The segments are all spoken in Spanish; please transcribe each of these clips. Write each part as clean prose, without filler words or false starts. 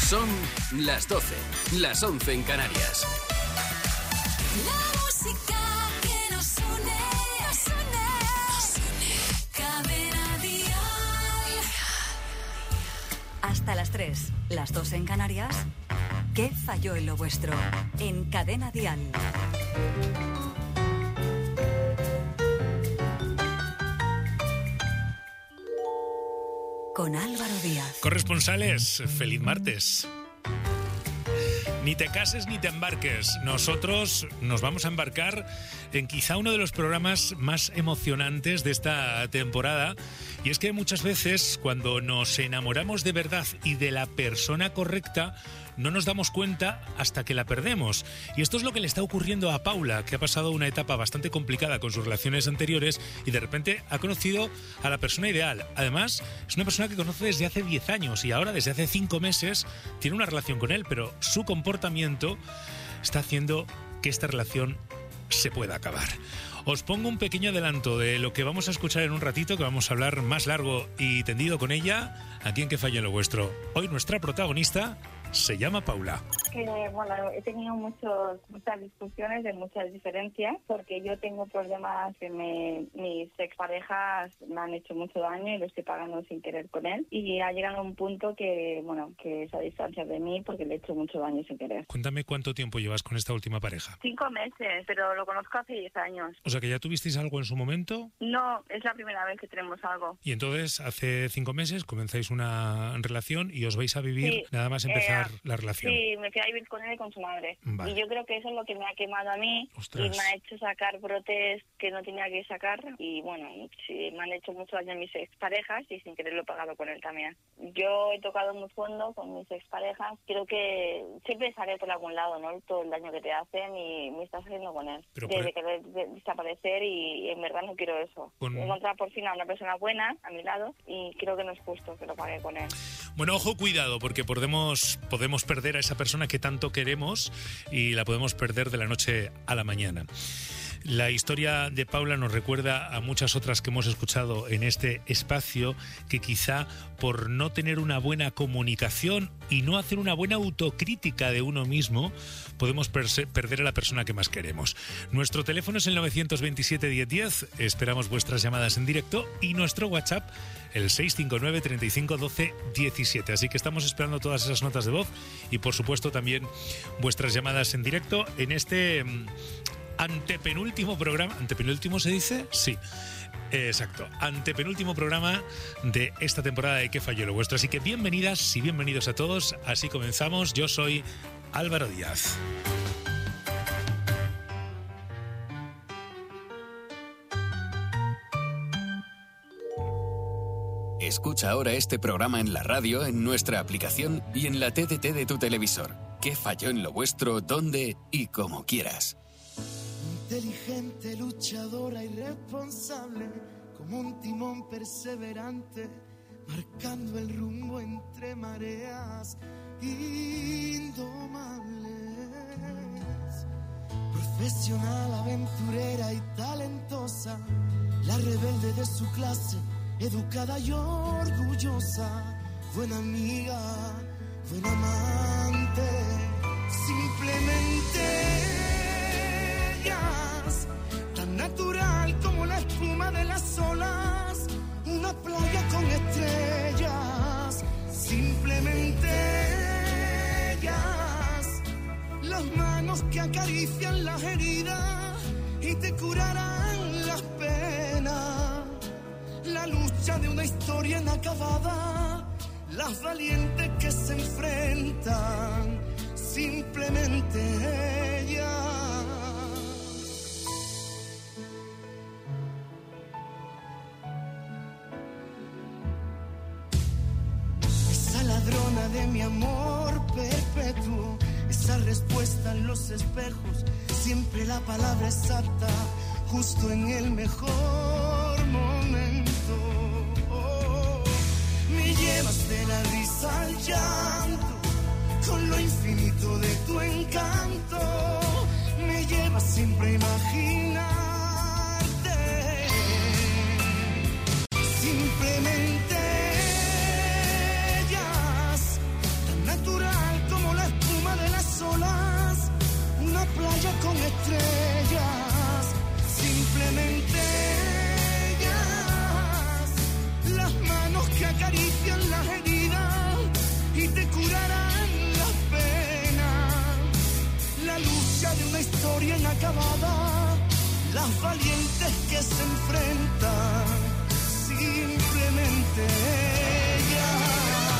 Son las 12, las 11 en Canarias. La música que nos une, Cadena Dial. Hasta las 3, las 2 en Canarias. ¿Qué falló en lo vuestro? En Cadena Dial. Con Álvaro Díaz. Corresponsales, feliz martes. Ni te cases ni te embarques. Nosotros nos vamos a embarcar en quizá uno de los programas más emocionantes de esta temporada. Y es que muchas veces cuando nos enamoramos de verdad y de la persona correcta, no nos damos cuenta hasta que la perdemos. Y esto es lo que le está ocurriendo a Paula, que ha pasado una etapa bastante complicada con sus relaciones anteriores y de repente ha conocido a la persona ideal. Además, es una persona que conoce desde hace 10 años y ahora desde hace 5 meses tiene una relación con él, pero su comportamiento está haciendo que esta relación se pueda acabar. Os pongo un pequeño adelanto de lo que vamos a escuchar en un ratito, que vamos a hablar más largo y tendido con ella, aquí en Que Falle lo Vuestro. Hoy nuestra protagonista se llama Paula. Bueno, he tenido muchas discusiones, de muchas diferencias, porque yo tengo problemas que mis exparejas me han hecho mucho daño y lo estoy pagando sin querer con él. Y ha llegado a un punto que se distancia de mí porque le he hecho mucho daño sin querer. Cuéntame cuánto tiempo llevas con esta última pareja. 5 meses, pero lo conozco hace 10 años. O sea que ya tuvisteis algo en su momento. No, es la primera vez que tenemos algo. Y entonces hace 5 meses comenzáis una relación y os vais a vivir nada más empezar la relación. Sí, me fui a vivir con él y con su madre. Vale. Y yo creo que eso es lo que me ha quemado a mí. Ostras. Y me ha hecho sacar brotes que no tenía que sacar. Y bueno, sí, me han hecho mucho daño mis exparejas y sin querer lo he pagado con él también. Yo he tocado muy fondo con mis exparejas. Creo que siempre sale por algún lado, ¿no? Todo el daño que te hacen y me estás haciendo con él. Pero de querer desaparecer y en verdad no quiero eso. Encontrar por fin a una persona buena a mi lado y creo que no es justo que lo pague con él. Bueno, ojo, cuidado, porque podemos perder a esa persona que tanto queremos y la podemos perder de la noche a la mañana. La historia de Paula nos recuerda a muchas otras que hemos escuchado en este espacio, que quizá por no tener una buena comunicación y no hacer una buena autocrítica de uno mismo, podemos perder a la persona que más queremos. Nuestro teléfono es el 927 1010, esperamos vuestras llamadas en directo, y nuestro WhatsApp el 659 35 12 17. Así que estamos esperando todas esas notas de voz y por supuesto también vuestras llamadas en directo en este antepenúltimo programa. ¿Antepenúltimo se dice? Sí. Exacto, antepenúltimo programa de esta temporada de Que Falló lo Vuestro. Así que bienvenidas y bienvenidos a todos. Así comenzamos. Yo soy Álvaro Díaz. Escucha ahora este programa en la radio, en nuestra aplicación y en la TDT de tu televisor. ¿Qué falló en lo vuestro? ¿Dónde? Y como quieras. Inteligente, luchadora y responsable, como un timón perseverante, marcando el rumbo entre mareas indomables. Profesional, aventurera y talentosa, la rebelde de su clase, educada y orgullosa, buena amiga, buena amante, simplemente tan natural como la espuma de las olas, una playa con estrellas, simplemente ellas, las manos que acarician las heridas y te curarán las penas, la lucha de una historia inacabada, las valientes que se enfrentan, simplemente ellas. Ladrona de mi amor perpetuo, esa respuesta en los espejos, siempre la palabra exacta, justo en el mejor momento. Me llevas de la risa al llanto, con lo infinito de tu encanto, me llevas siempre a imaginarte, simplemente natural acarician las heridas y te curarán las penas. La lucha de una historia inacabada, las valientes que se enfrentan, simplemente ella.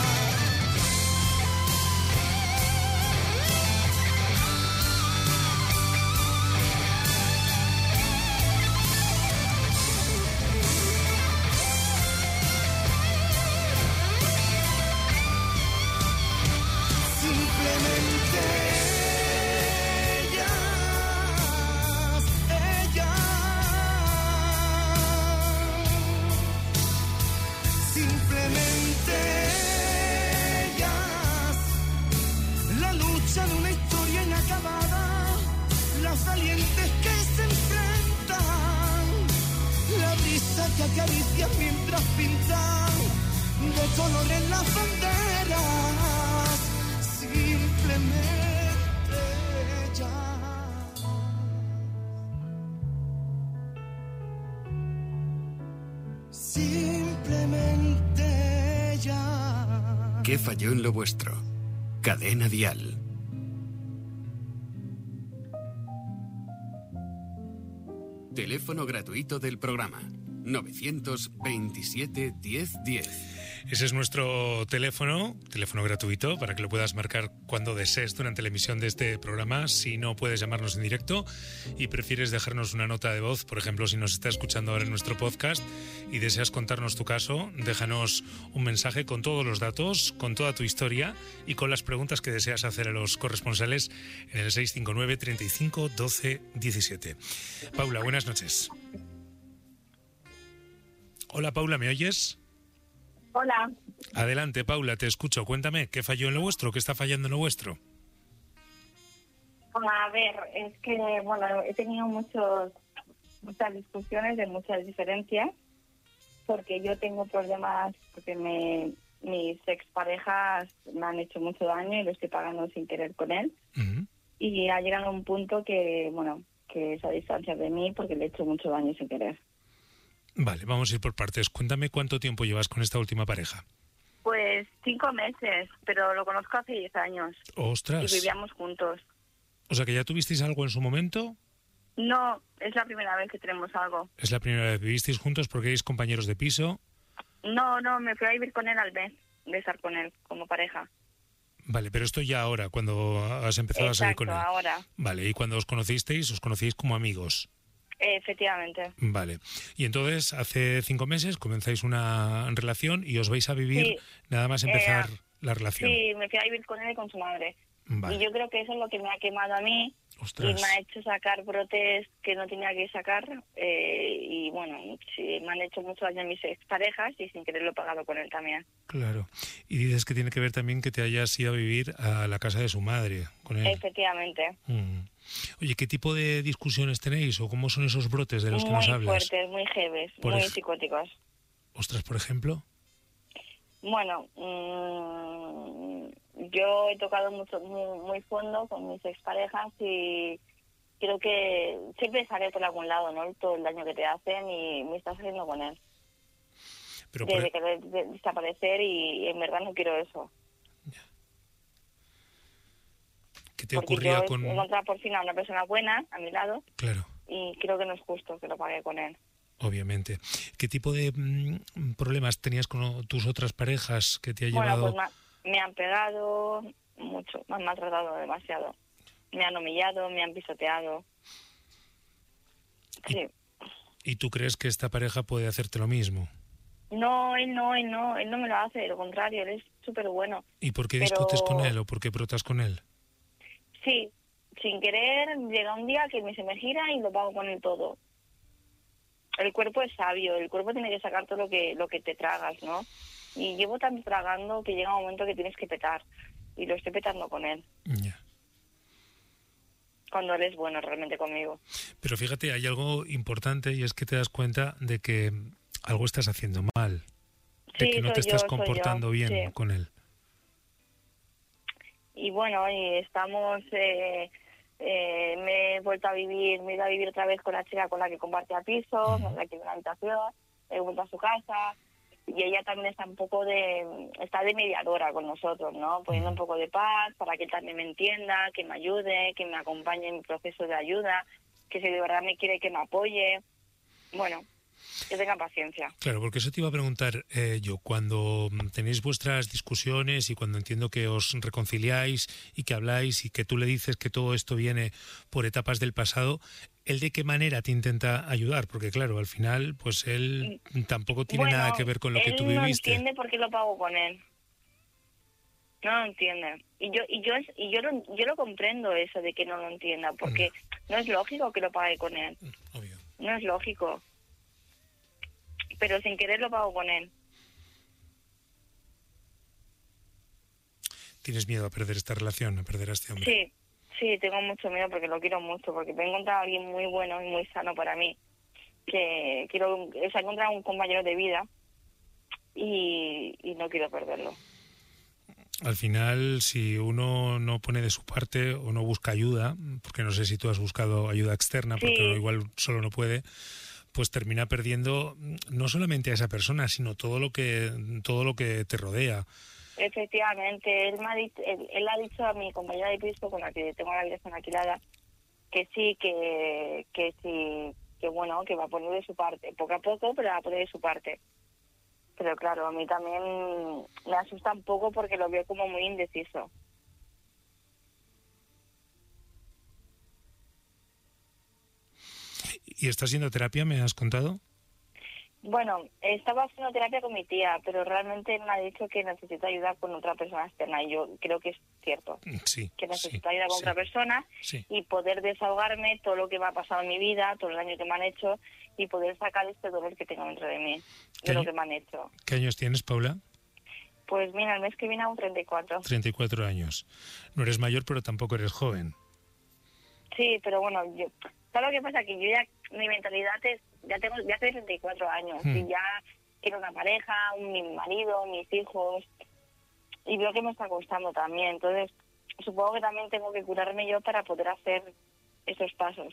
De una historia inacabada, las valientes que se enfrentan, la brisa que acaricia mientras pintan de colores las banderas, simplemente ella. Simplemente ella. ¿Qué falló en lo vuestro? Cadena Dial. Teléfono gratuito del programa 927 1010. Ese es nuestro teléfono gratuito, para que lo puedas marcar cuando desees durante la emisión de este programa. Si no puedes llamarnos en directo y prefieres dejarnos una nota de voz, por ejemplo, si nos estás escuchando ahora en nuestro podcast y deseas contarnos tu caso, déjanos un mensaje con todos los datos, con toda tu historia y con las preguntas que deseas hacer a los corresponsales en el 659 35 12 17. Paula, buenas noches. Hola, Paula, ¿me oyes? Hola. Adelante, Paula, te escucho. Cuéntame, ¿qué falló en lo vuestro? ¿Qué está fallando en lo vuestro? A ver, es que, bueno, he tenido muchas discusiones de muchas diferencias, porque yo tengo problemas, porque mis exparejas me han hecho mucho daño y lo estoy pagando sin querer con él. Uh-huh. Y ha llegado a un punto que, bueno, que se distancia de mí porque le he hecho mucho daño sin querer. Vale, vamos a ir por partes. Cuéntame cuánto tiempo llevas con esta última pareja. Pues 5 meses, pero lo conozco hace 10 años. ¡Ostras! Y vivíamos juntos. O sea, ¿que ya tuvisteis algo en su momento? No, es la primera vez que tenemos algo. ¿Es la primera vez que vivisteis juntos porque erais compañeros de piso? No, me fui a vivir con él al mes de estar con él como pareja. Vale, pero esto ya ahora, cuando has empezado a salir con él. Exacto, ahora. Vale, y cuando os conocisteis como amigos. Efectivamente. Vale. Y entonces, hace 5 meses comenzáis una relación y os vais a vivir Sí. nada más empezar la relación. Sí, me fui a vivir con él y con su madre. Vale. Y yo creo que eso es lo que me ha quemado a mí. Ostras. Y me ha hecho sacar brotes que no tenía que sacar. Y bueno, sí, me han hecho mucho daño a mis exparejas y sin querer lo he pagado con él también. Claro. Y dices que tiene que ver también que te hayas ido a vivir a la casa de su madre con él. Efectivamente. Oye, ¿qué tipo de discusiones tenéis o cómo son esos brotes de los que nos Muy hablas? fuertes, muy heavies, Por muy ej- psicóticos. Ostras, por ejemplo. Bueno, yo he tocado mucho, muy fondo con mis exparejas y creo que siempre sale por algún lado, ¿no? Todo el daño que te hacen y me estás haciendo con él. Pero De querer desaparecer y en verdad no quiero eso. ¿qué te Porque ocurría yo con...? he encontrado por fin a una persona buena a mi lado Claro, y creo que no es justo que lo pague con él. obviamente. ¿Qué tipo de problemas tenías con tus otras parejas que te ha Bueno, llevado...? pues me han pegado mucho, me han maltratado demasiado. Me han humillado, me han pisoteado. Sí. ¿Y tú crees que esta pareja puede hacerte lo mismo? No, él no me lo hace, lo contrario, él es súper bueno. ¿Y por qué Pero- discutes con él o por qué brotas con él? Sí, sin querer, llega un día que se me gira y lo pago con él todo. El cuerpo es sabio, el cuerpo tiene que sacar todo lo que te tragas, ¿no? Y llevo tanto tragando que llega un momento que tienes que petar. Y lo estoy petando con él, Ya. cuando él es bueno realmente conmigo. Pero fíjate, hay algo importante y es que te das cuenta de que algo estás haciendo mal. De Sí, que no soy te estás yo, soy comportando yo, bien sí. con él. Y bueno, y estamos... me he vuelto a vivir, me he ido a vivir otra vez con la chica con la que compartía piso, con la que vive una habitación, he vuelto a su casa y ella también está de mediadora con nosotros, ¿no? Poniendo un poco de paz para que él también me entienda, que me ayude, que me acompañe en mi proceso de ayuda, que si de verdad me quiere que me apoye, bueno, que tenga paciencia. Claro, porque eso te iba a preguntar yo, cuando tenéis vuestras discusiones y cuando entiendo que os reconciliáis y que habláis y que tú le dices que todo esto viene por etapas del pasado, ¿él de qué manera te intenta ayudar? Porque claro, al final, pues él tampoco tiene nada que ver con lo que tú viviste. Él no entiende por qué lo pago con él. No lo entiende. Yo lo comprendo eso de que no lo entienda, porque no es lógico que lo pague con él. Obvio. No es lógico. Pero sin querer lo pago con él. ¿Tienes miedo a perder esta relación, a perder a este hombre? Sí, tengo mucho miedo porque lo quiero mucho, porque me he encontrado a alguien muy bueno y muy sano para mí, que he encontrado un compañero de vida y no quiero perderlo. Al final, si uno no pone de su parte o no busca ayuda, porque no sé si tú has buscado ayuda externa, porque Sí. igual solo no puede, pues termina perdiendo no solamente a esa persona, sino todo lo que te rodea. Efectivamente, él ha dicho a mi compañera de piso con la que tengo la habitación alquilada que sí, que sí, que bueno, que va a poner de su parte, poco a poco, pero va a poner de su parte. Pero claro, a mí también me asusta un poco porque lo veo como muy indeciso. ¿Y estás haciendo terapia, me has contado? Bueno, estaba haciendo terapia con mi tía, pero realmente él me ha dicho que necesita ayuda con otra persona externa y yo creo que es cierto. Sí. Que necesito ayuda con otra persona Sí. y poder desahogarme todo lo que me ha pasado en mi vida, todo el daño que me han hecho y poder sacar este dolor que tengo dentro de mí, ¿Qué de lo año- que me han hecho. ¿Qué años tienes, Paula? Pues mira, el mes que viene hago 34. 34 años. No eres mayor, pero tampoco eres joven. Sí, pero bueno, ¿sabes lo que pasa? Que yo ya, mi mentalidad es, ya tengo 34 años y ya quiero una pareja, mi marido, mis hijos, y veo que me está costando también. Entonces, supongo que también tengo que curarme yo para poder hacer esos pasos.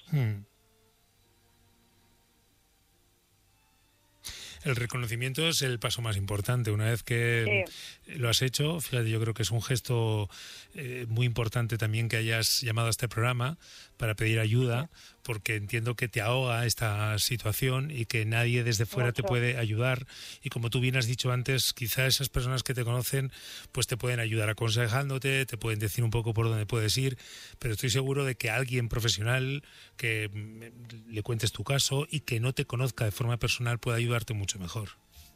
El reconocimiento es el paso más importante. Una vez que lo has hecho, fíjate, yo creo que es un gesto muy importante también que hayas llamado a este programa para pedir ayuda, porque entiendo que te ahoga esta situación y que nadie desde fuera te puede ayudar. Y como tú bien has dicho antes, quizá esas personas que te conocen pues te pueden ayudar aconsejándote, te pueden decir un poco por dónde puedes ir, pero estoy seguro de que alguien profesional que le cuentes tu caso y que no te conozca de forma personal puede ayudarte mucho mejor.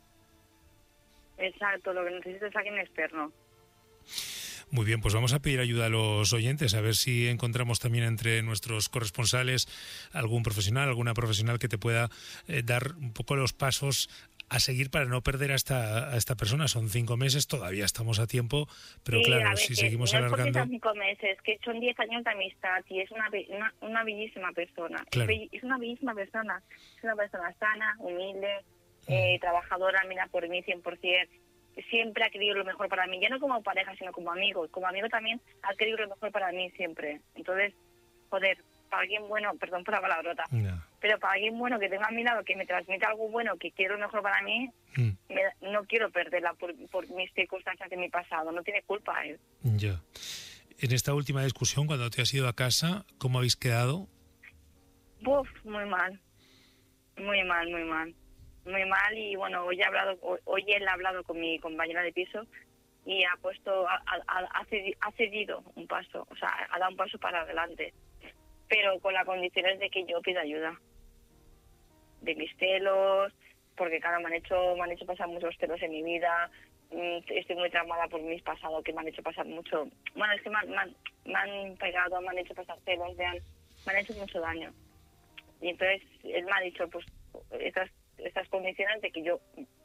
Exacto, lo que necesito es alguien externo. Muy bien, pues vamos a pedir ayuda a los oyentes, a ver si encontramos también entre nuestros corresponsales algún profesional, alguna profesional que te pueda dar un poco los pasos a seguir para no perder a esta persona. Son 5 meses, todavía estamos a tiempo, pero Sí, claro, a ver, si que seguimos no es porque alargando... sean 5 meses, que son 10 años de amistad y es una bellísima persona. Claro. Es una bellísima persona. Es una persona sana, humilde, trabajadora, mira por mí 100%. Siempre ha querido lo mejor para mí, ya no como pareja, sino como amigo. Como amigo también ha querido lo mejor para mí siempre. Entonces, joder, para alguien bueno, perdón por la palabrota, No. pero para alguien bueno que tenga a mi lado, que me transmite algo bueno, que quiere lo mejor para mí, no quiero perderla por mis circunstancias de mi pasado. No tiene culpa él. Ya. En esta última discusión, cuando te has ido a casa, ¿cómo habéis quedado? Uf, muy mal. Muy mal, muy mal. Muy mal y bueno, hoy él ha hablado con mi compañera de piso y ha cedido un paso, o sea, ha dado un paso para adelante, pero con las condiciones de que yo pida ayuda. De mis celos, porque claro, me han hecho pasar muchos celos en mi vida, estoy muy traumada por mis pasados que me han hecho pasar mucho, bueno, es que me han pegado, me han hecho pasar celos, me han hecho mucho daño. Y entonces él me ha dicho, pues, estas condiciones de que yo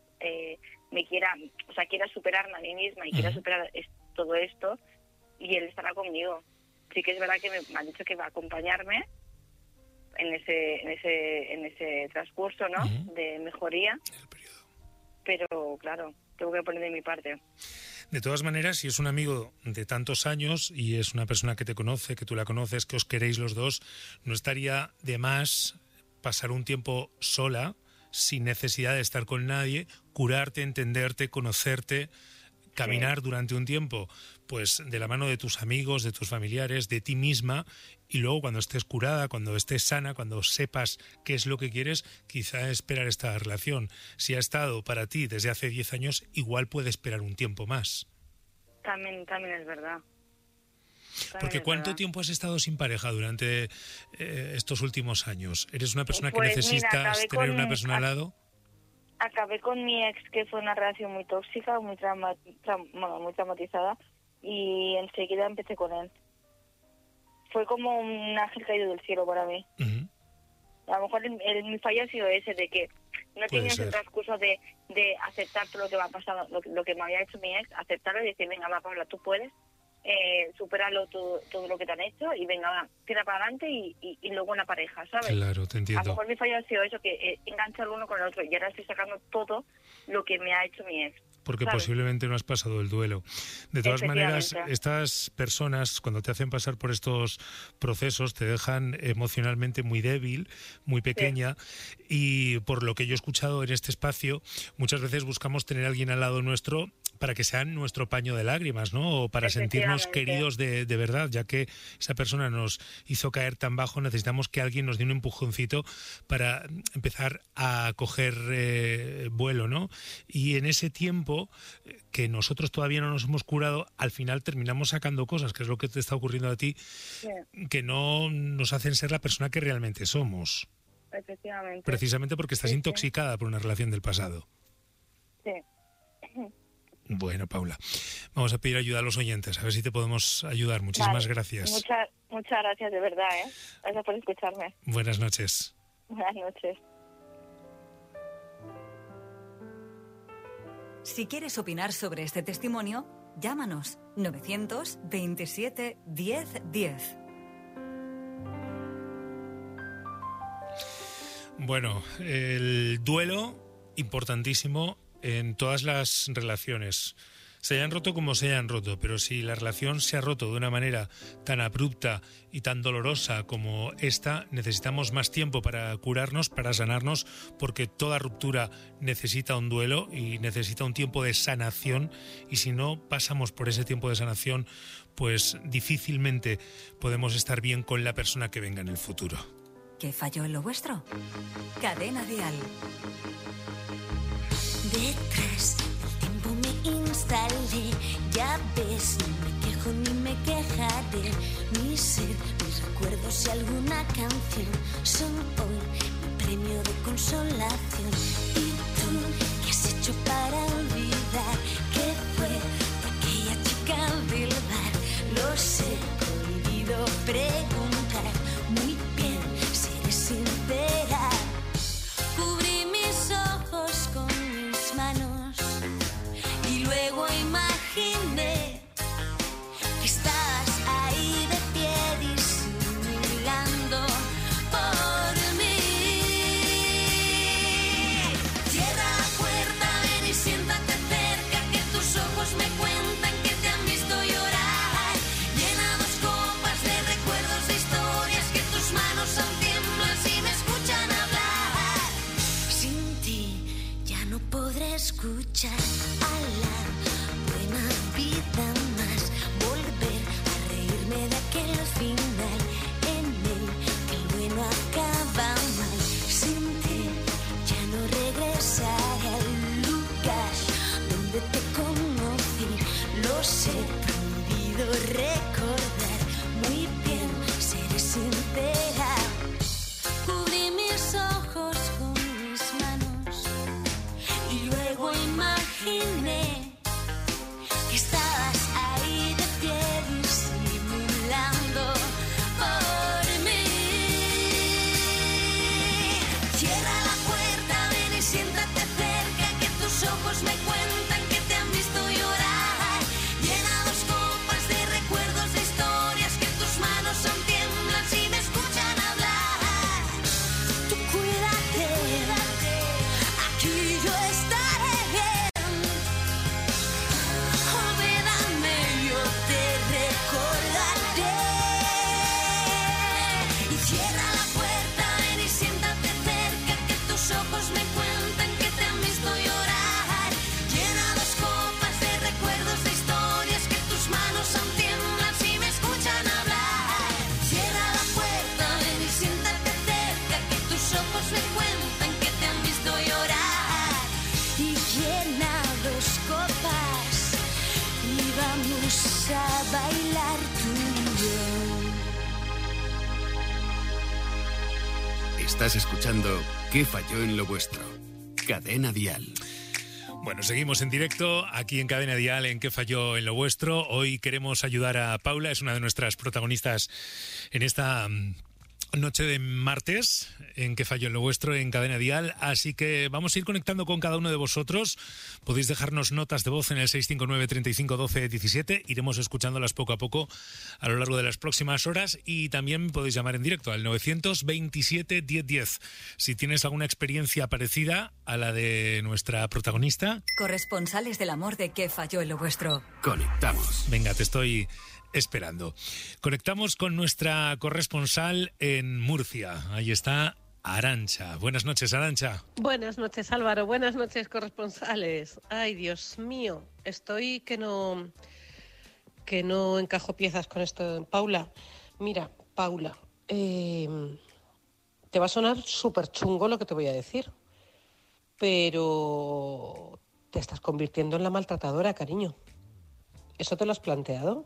quiera superarme a mí misma y quiera superar todo esto, y él estará conmigo. Sí que es verdad que me ha dicho que va a acompañarme en ese transcurso, ¿no? De mejoría, pero claro, tengo que poner de mi parte. De todas maneras, si es un amigo de tantos años y es una persona que te conoce, que tú la conoces, que os queréis los dos, no estaría de más pasar un tiempo sola, sin necesidad de estar con nadie, curarte, entenderte, conocerte, caminar durante un tiempo, pues de la mano de tus amigos, de tus familiares, de ti misma, y luego cuando estés curada, cuando estés sana, cuando sepas qué es lo que quieres, quizá esperar esta relación. Si ha estado para ti desde hace 10 años, igual puede esperar un tiempo más. También es verdad. Porque ¿cuánto tiempo has estado sin pareja durante estos últimos años? ¿Eres una persona que Pues, necesitas mira, tener una persona al lado? Acabé con mi ex, que fue una relación muy tóxica, muy traumatizada, y enseguida empecé con él. Fue como un ángel caído del cielo para mí. Ujú. A lo mejor mi fallo ha sido ese, de que no tenía ese transcurso de aceptar todo lo que me ha pasado, lo que me había hecho mi ex, aceptarlo y decir, venga, va, Paula, tú puedes, superarlo todo lo que te han hecho y venga, va, tira para adelante y luego una pareja, ¿sabes? Claro, te A lo entiendo. mejor mi fallo ha sido eso, que engancha el uno con el otro y ahora estoy sacando todo lo que me ha hecho mi ex. Porque ¿sabes? posiblemente no has pasado el duelo. De todas maneras, Efectivamente. estas personas, cuando te hacen pasar por estos procesos, te dejan emocionalmente muy débil, muy pequeña, y por lo que yo he escuchado en este espacio, muchas veces buscamos tener a alguien al lado nuestro para que sean nuestro paño de lágrimas, ¿no? O para sentirnos queridos de verdad, ya que esa persona nos hizo caer tan bajo, necesitamos que alguien nos dé un empujoncito para empezar a coger vuelo, ¿no? Y en ese tiempo que nosotros todavía no nos hemos curado, al final terminamos sacando cosas, que es lo que te está ocurriendo a ti, que no nos hacen ser la persona que realmente somos. Efectivamente. Precisamente porque estás Sí. intoxicada por una relación del pasado. Sí. Bueno, Paula, vamos a pedir ayuda a los oyentes, a ver si te podemos ayudar. Muchísimas Vale. gracias. Muchas gracias, de verdad, ¿eh? Gracias por escucharme. Buenas noches. Buenas noches. Si quieres opinar sobre este testimonio, llámanos 927 10 10. Bueno, el duelo, importantísimo en todas las relaciones. Se hayan roto como se hayan roto, pero si la relación se ha roto de una manera tan abrupta y tan dolorosa como esta, necesitamos más tiempo para curarnos, para sanarnos, porque toda ruptura necesita un duelo y necesita un tiempo de sanación, y si no pasamos por ese tiempo de sanación, pues difícilmente podemos estar bien con la persona que venga en el futuro. ¿Qué falló en lo vuestro? Cadena Dial. Detrás del tiempo me instalé, ya ves, no me quejo ni me quejaré. Mi ser, mis recuerdos y alguna canción son hoy mi premio de consolación. ¿Y tú qué has hecho para olvidar qué fue de aquella chica del bar? Lo sé, prohibido preguntar. Muy bien, seré sincera. Cubrí mis ojos con mis manos y luego imaginé que estabas ahí de pie disimulando por mí. Cierra la puerta, ven y siéntate cerca, que tus ojos me cuentan que te han visto llorar. Llena dos copas de recuerdos, de historias, que tus manos aún tiemblan si me escuchan hablar. Sin ti ya no podré escuchar a la buena vida más, volver a reírme de aquel final en el que el bueno acaba mal. Sin ti ya no regresaré al lugar donde te conocí. Lo sé, prohibido recordar. Muy bien, seré sincera. Cubrí mis ojos con mis manos y luego imaginé que estabas ahí de pie disimulando por mí. Cierra la puerta, ven y siéntate cerca, que tus ojos me cuentan que te han visto llorar. Llena dos copas de recuerdos, de historias, que tus manos aún tiemblan si me escuchan hablar. Tú cuídate, aquí yo estaré bien. Olvídame, yo te recordaré. Y cierra la puerta, ven y siéntate cerca, que tus ojos me cuentan llena 2 copas y vamos a bailar tú y yo. Estás escuchando ¿Qué falló en lo vuestro? Cadena Dial. Bueno, seguimos en directo aquí en Cadena Dial en ¿Qué falló en lo vuestro? Hoy queremos ayudar a Paula, es una de nuestras protagonistas en esta noche de martes en ¿Qué falló en lo vuestro? En Cadena Dial, así que vamos a ir conectando con cada uno de vosotros. Podéis dejarnos notas de voz en el 659 35 12 17, iremos escuchándolas poco a poco a lo largo de las próximas horas y también podéis llamar en directo al 927 10 10 si tienes alguna experiencia parecida a la de nuestra protagonista. Corresponsales del amor de ¿Qué falló en lo vuestro? Conectamos. Venga, te estoy esperando. Conectamos con nuestra corresponsal en Murcia. Ahí está Arantxa. Buenas noches, Arantxa. Buenas noches, Álvaro. Buenas noches, corresponsales. Ay, Dios mío, estoy que no encajo piezas con esto. Paula, mira, Paula, te va a sonar súper chungo lo que te voy a decir, pero te estás convirtiendo en la maltratadora, cariño. ¿Eso te lo has planteado?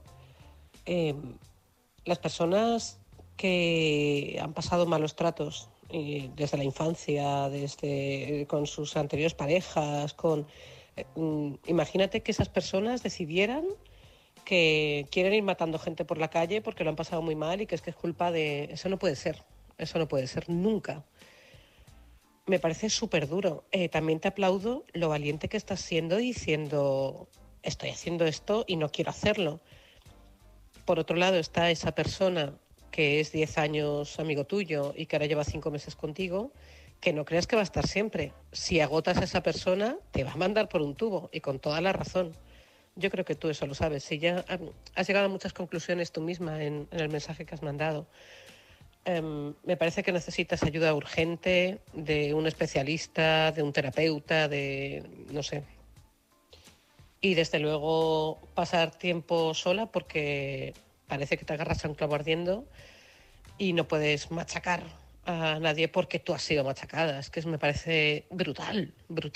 Las personas que han pasado malos tratos desde la infancia, con sus anteriores parejas, imagínate que esas personas decidieran que quieren ir matando gente por la calle porque lo han pasado muy mal y que es culpa de... Eso no puede ser nunca. Me parece súper duro. También te aplaudo lo valiente que estás siendo diciendo, estoy haciendo esto y no quiero hacerlo. Por otro lado está esa persona que es 10 años amigo tuyo y que ahora lleva 5 meses contigo, que no creas que va a estar siempre. Si agotas a esa persona, te va a mandar por un tubo y con toda la razón. Yo creo que tú eso lo sabes. Si ya has llegado a muchas conclusiones tú misma en el mensaje que has mandado. Me parece que necesitas ayuda urgente de un especialista, de un terapeuta, no sé. Y desde luego pasar tiempo sola porque parece que te agarras a un clavo ardiendo y no puedes machacar a nadie porque tú has sido machacada. Es que me parece brutal.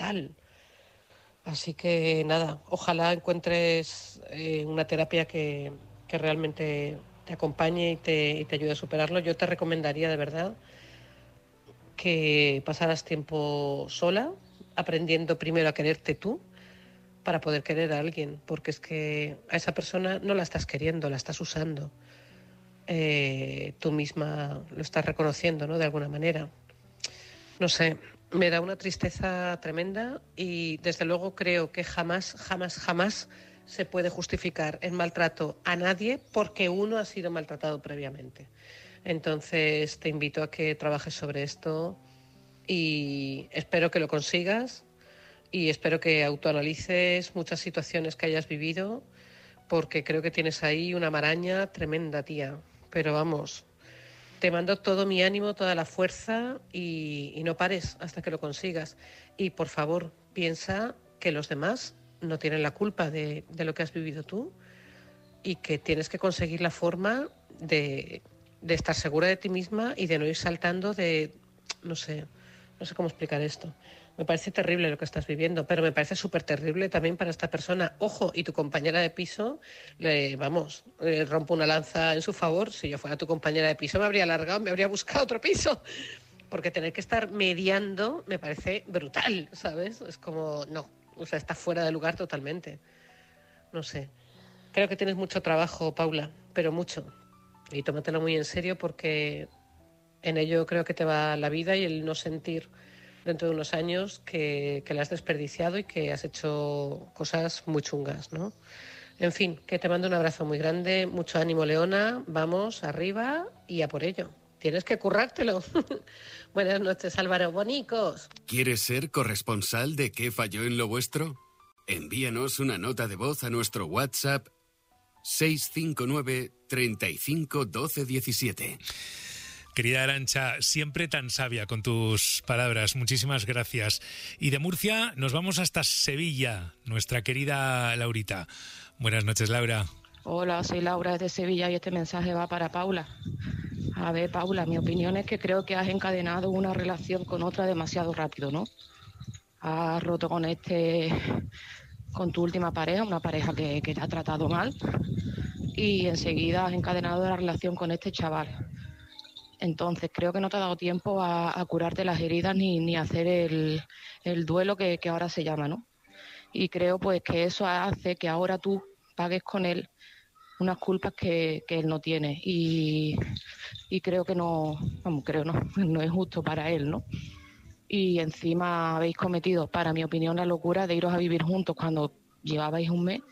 Así que nada, ojalá encuentres una terapia que realmente te acompañe y te ayude a superarlo. Yo te recomendaría de verdad que pasaras tiempo sola, aprendiendo primero a quererte tú, para poder querer a alguien, porque es que a esa persona no la estás queriendo, la estás usando. Tú misma lo estás reconociendo, ¿no? De alguna manera. No sé, me da una tristeza tremenda y desde luego creo que jamás se puede justificar el maltrato a nadie porque uno ha sido maltratado previamente. Entonces te invito a que trabajes sobre esto y espero que lo consigas. Y espero que autoanalices muchas situaciones que hayas vivido, porque creo que tienes ahí una maraña tremenda, tía. Pero vamos, te mando todo mi ánimo, toda la fuerza y no pares hasta que lo consigas. Y por favor, piensa que los demás no tienen la culpa de lo que has vivido tú y que tienes que conseguir la forma de estar segura de ti misma y de no ir saltando no sé cómo explicar esto. Me parece terrible lo que estás viviendo, pero me parece súper terrible también para esta persona. Ojo, y tu compañera de piso, rompo una lanza en su favor. Si yo fuera tu compañera de piso me habría largado, me habría buscado otro piso. Porque tener que estar mediando me parece brutal, ¿sabes? Es como, no, o sea, está fuera de lugar totalmente. No sé. Creo que tienes mucho trabajo, Paula, pero mucho. Y tómatelo muy en serio porque en ello creo que te va la vida y el no sentir dentro de unos años que la has desperdiciado y que has hecho cosas muy chungas, ¿no? En fin, que te mando un abrazo muy grande, mucho ánimo, Leona, vamos arriba y a por ello. Tienes que currártelo. Buenas noches, Álvaro, bonicos. ¿Quieres ser corresponsal de ¿Qué falló en lo vuestro? Envíanos una nota de voz a nuestro WhatsApp 659 35 12 17. Querida Arantxa, siempre tan sabia con tus palabras. Muchísimas gracias. Y de Murcia nos vamos hasta Sevilla, nuestra querida Laurita. Buenas noches, Laura. Hola, soy Laura desde Sevilla y este mensaje va para Paula. A ver, Paula, mi opinión es que creo que has encadenado una relación con otra demasiado rápido, ¿no? has roto con tu última pareja, una pareja que te ha tratado mal, y enseguida has encadenado la relación con este chaval. Entonces creo que no te ha dado tiempo a curarte las heridas ni a hacer el duelo que ahora se llama, ¿no? Y creo pues que eso hace que ahora tú pagues con él unas culpas que él no tiene, y creo que no es justo para él, ¿no? Y encima habéis cometido, para mi opinión, la locura de iros a vivir juntos cuando llevabais un mes,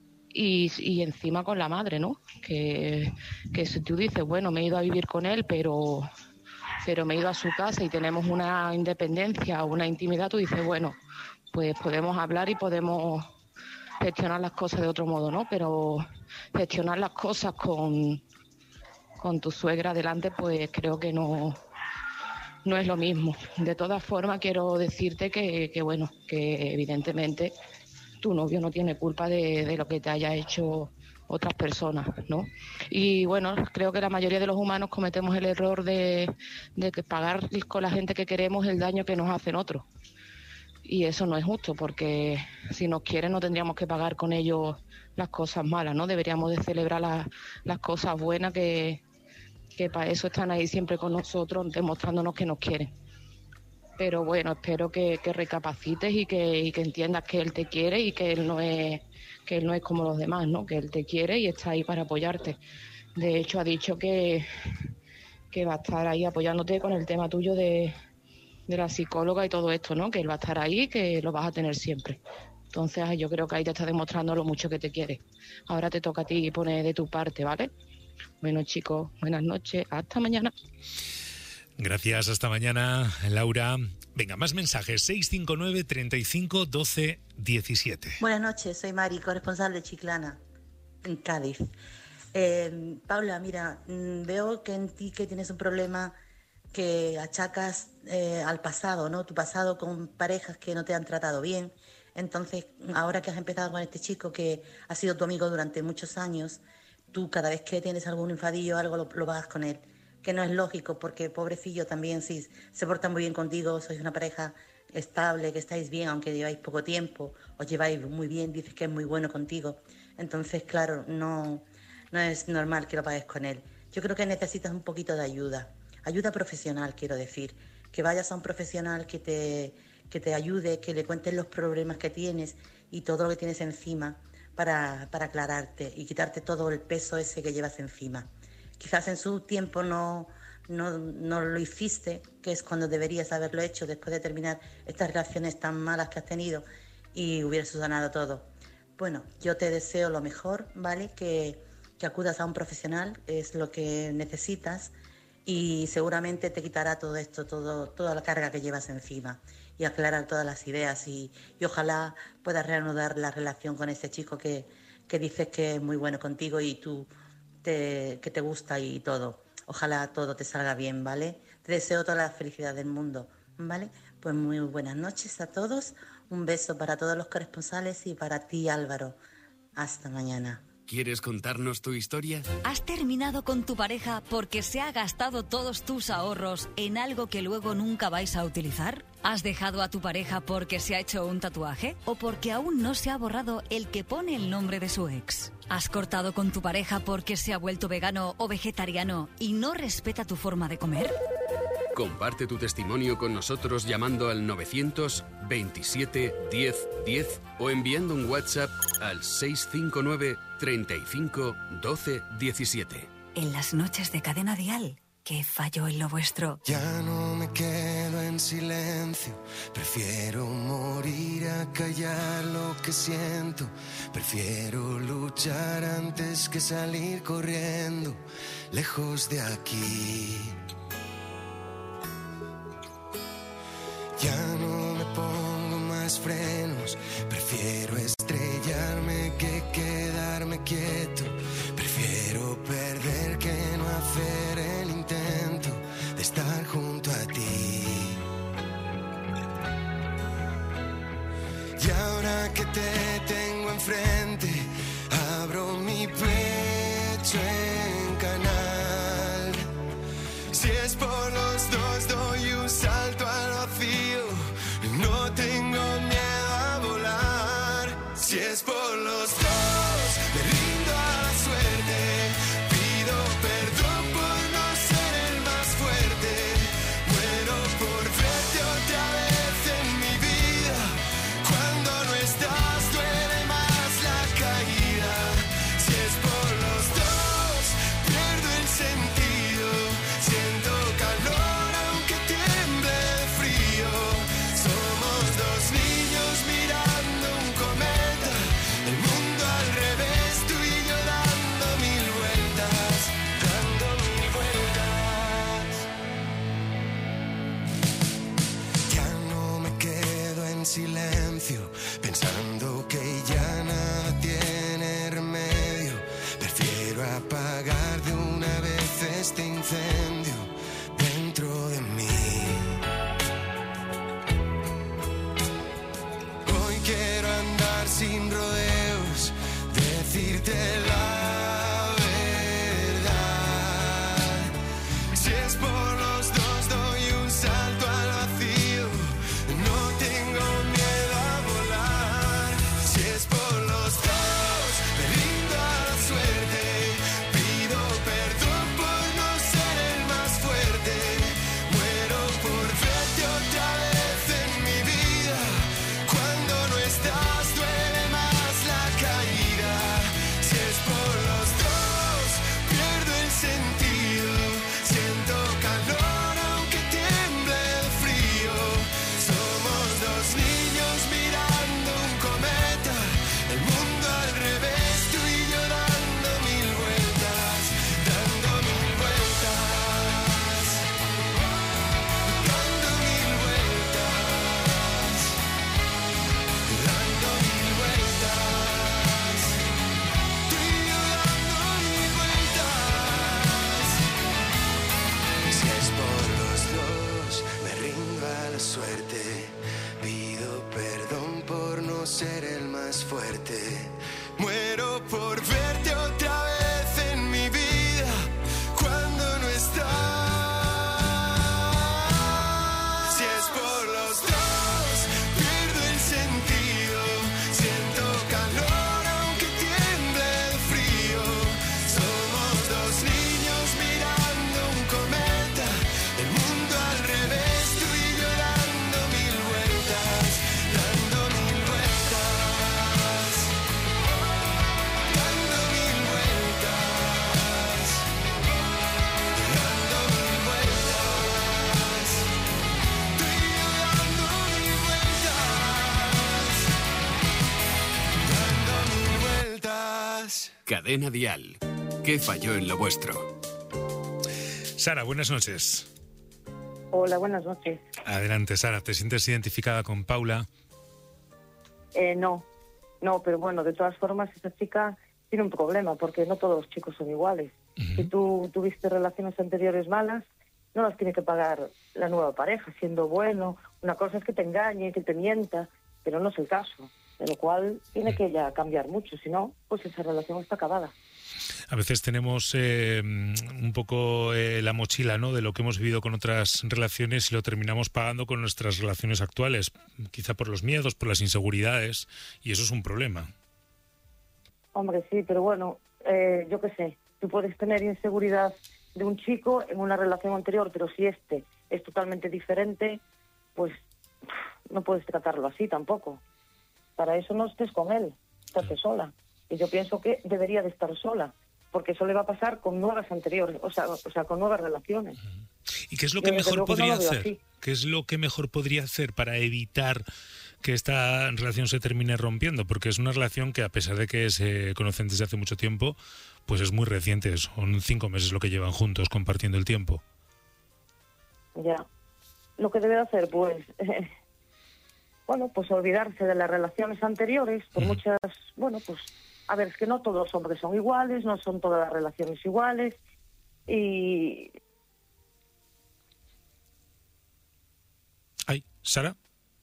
y encima con la madre, ¿no? Que si tú dices, bueno, me he ido a vivir con él, pero me he ido a su casa y tenemos una independencia, una intimidad, tú dices, bueno, pues podemos hablar y podemos gestionar las cosas de otro modo, ¿no? Pero gestionar las cosas con tu suegra delante, pues creo que no es lo mismo. De todas formas, quiero decirte que evidentemente tu novio no tiene culpa de lo que te haya hecho otras personas, ¿no? Y bueno, creo que la mayoría de los humanos cometemos el error de pagar con la gente que queremos el daño que nos hacen otros. Y eso no es justo, porque si nos quieren no tendríamos que pagar con ellos las cosas malas, ¿no? Deberíamos de celebrar las cosas buenas, que para eso están ahí siempre con nosotros, demostrándonos que nos quieren. Pero bueno, espero que recapacites y que entiendas que él te quiere y que él no es como los demás, ¿no? Que él te quiere y está ahí para apoyarte. De hecho, ha dicho que va a estar ahí apoyándote con el tema tuyo de la psicóloga y todo esto, ¿no? Que él va a estar ahí, que lo vas a tener siempre. Entonces, yo creo que ahí te está demostrando lo mucho que te quiere. Ahora te toca a ti poner de tu parte, ¿vale? Bueno, chicos, buenas noches. Hasta mañana. Gracias, hasta mañana, Laura. Venga, más mensajes. 659 35 12 17. Buenas noches, soy Mari, corresponsal de Chiclana, en Cádiz. Paula, mira, veo que en ti que tienes un problema que achacas al pasado, ¿no? Tu pasado con parejas que no te han tratado bien. Entonces, ahora que has empezado con este chico que ha sido tu amigo durante muchos años, tú cada vez que tienes algún enfadillo o algo lo vas con él. Que no es lógico, porque pobrecillo también, si se porta muy bien contigo, sois una pareja estable, que estáis bien, aunque lleváis poco tiempo, os lleváis muy bien, dices que es muy bueno contigo. Entonces, claro, no es normal que lo pagues con él. Yo creo que necesitas un poquito de ayuda profesional, quiero decir, que vayas a un profesional que te ayude, que le cuentes los problemas que tienes y todo lo que tienes encima para aclararte y quitarte todo el peso ese que llevas encima. Quizás en su tiempo no lo hiciste, que es cuando deberías haberlo hecho después de terminar estas relaciones tan malas que has tenido, y hubieras sanado todo. Bueno, yo te deseo lo mejor, ¿vale? Que acudas a un profesional, es lo que necesitas, y seguramente te quitará todo esto, toda la carga que llevas encima, y aclarar todas las ideas, y ojalá puedas reanudar la relación con ese chico que dices que es muy bueno contigo y tú que te gusta y todo. Ojalá todo te salga bien, ¿vale? Te deseo toda la felicidad del mundo, ¿vale? Pues muy buenas noches a todos. Un beso para todos los corresponsales y para ti, Álvaro. Hasta mañana. ¿Quieres contarnos tu historia? ¿Has terminado con tu pareja porque se ha gastado todos tus ahorros en algo que luego nunca vais a utilizar? ¿Has dejado a tu pareja porque se ha hecho un tatuaje? ¿O porque aún no se ha borrado el que pone el nombre de su ex? ¿Has cortado con tu pareja porque se ha vuelto vegano o vegetariano y no respeta tu forma de comer? Comparte tu testimonio con nosotros llamando al 927 10 10 o enviando un WhatsApp al 659 35 12 17. En las noches de Cadena Dial, ¿qué falló en lo vuestro? Ya no me quedo en silencio, prefiero morir a callar lo que siento, prefiero luchar antes que salir corriendo, lejos de aquí. Ya no me pongo más frenos, prefiero estrellarme que quedarme quieto, prefiero perder que no hacer el intento de estar junto a ti. Y ahora que te tengo enfrente, abro mi pecho en canal. Si es por los dos, doy un salto al vacío. No tengo Si es por los dos, me rindo a la suerte. Pido perdón por no ser el más fuerte. Muero por verte otra vez en mi vida. Cuando no estás duele más la caída. Si es por los dos, pierdo el sentido. Siento calor aunque tiemble de frío. Somos dos niños mirando un cometa. El mundo al revés, tú y yo dando mil vueltas. Dando mil vueltas. Ya no me quedo en silencio, pensando que ya nada tiene remedio. Prefiero apagar de una vez este incendio dentro de mí. Hoy quiero andar sin rodeos, decirte la verdad. Si es por los dos doy un salto al vacío. No tengo miedo a volar. Si es por los dos, me rindo a la suerte. Pido perdón por no ser el más fuerte. Muero por verte otra vez en mi vida. Cuando no estás duele más la caída. Si es por los dos, pierdo el sentido. Siento calor aunque tiemble de frío. Somos dos niños mirando un cometa. El mundo al revés, tú y yo dando mil vueltas. Dando mil vueltas. Dando mil vueltas. Dando mil vueltas. Tú y yo dando mil vueltas. Si es por los dos, me rindo a la suerte. Pido perdón por no ser el más fuerte. Muero por verte otra vez en mi vida. Cuando no estás. Si es por los dos, pierdo el sentido. Siento calor aunque tiemble de frío. Somos dos niños mirando un cometa. El mundo al revés, tú y yo dando mil vueltas. Dando mil vueltas. Dando mil vueltas. Dando mil vueltas. Tú y yo dando mil vueltas. Dando mil vueltas. Cadena Dial. ¿Qué falló en lo vuestro? Sara, buenas noches. Hola, buenas noches. Adelante, Sara. ¿Te sientes identificada con Paula? No, pero bueno, de todas formas esa chica tiene un problema porque no todos los chicos son iguales. Si tú tuviste relaciones anteriores malas, no las tiene que pagar la nueva pareja, siendo bueno. Una cosa es que te engañe, que te mienta, pero no es el caso. De lo cual tiene que ella cambiar mucho, si no, pues esa relación está acabada. A veces tenemos un poco la mochila, ¿no?, de lo que hemos vivido con otras relaciones y lo terminamos pagando con nuestras relaciones actuales, quizá por los miedos, por las inseguridades, y eso es un problema. Hombre, sí, pero bueno, yo qué sé, tú puedes tener inseguridad de un chico en una relación anterior, pero si este es totalmente diferente, pues no puedes tratarlo así tampoco. Para eso no estés con él, estate sola. Y yo pienso que debería de estar sola, porque eso le va a pasar con nuevas anteriores, o sea, con nuevas relaciones. ¿Y qué es lo que mejor no podría lo veo hacer? así. ¿Qué es lo que mejor podría hacer para evitar que esta relación se termine rompiendo? Porque es una relación que, a pesar de que se conocen desde hace mucho tiempo, pues es muy reciente. Son 5 meses lo que llevan juntos compartiendo el tiempo. Ya. Lo que debe hacer, pues, bueno, pues olvidarse de las relaciones anteriores, por muchas, bueno, pues, a ver, es que no todos los hombres son iguales, no son todas las relaciones iguales, y... Ay, ¿Sara?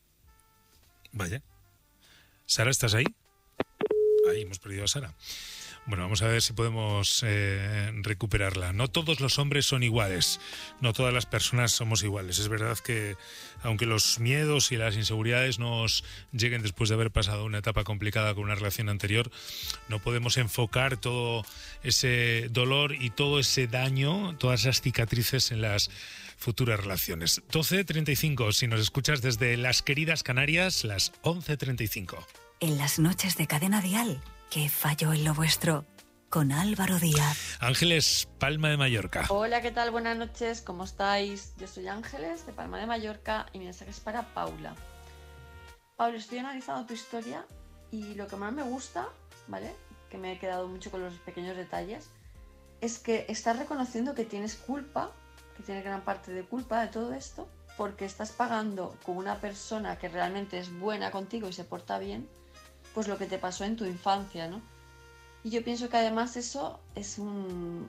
Vaya. ¿Sara, estás ahí? Ahí hemos perdido a Sara. Bueno, vamos a ver si podemos recuperarla. No todos los hombres son iguales, no todas las personas somos iguales. Es verdad que aunque los miedos y las inseguridades nos lleguen después de haber pasado una etapa complicada con una relación anterior, no podemos enfocar todo ese dolor y todo ese daño, todas esas cicatrices en las futuras relaciones. 12:35, si nos escuchas desde las queridas Canarias, las 11:35. En las noches de Cadena Dial, ¿qué falló en lo vuestro? Con Álvaro Díaz. Ángeles, Palma de Mallorca. Hola, ¿qué tal? Buenas noches, ¿cómo estáis? Yo soy Ángeles, de Palma de Mallorca, y mi mensaje es para Paula. Paula, estoy analizando tu historia y lo que más me gusta, ¿vale?, que me he quedado mucho con los pequeños detalles, es que estás reconociendo que tienes culpa, que tienes gran parte de culpa de todo esto, porque estás pagando con una persona que realmente es buena contigo y se porta bien, pues lo que te pasó en tu infancia, ¿no? Y yo pienso que además eso es un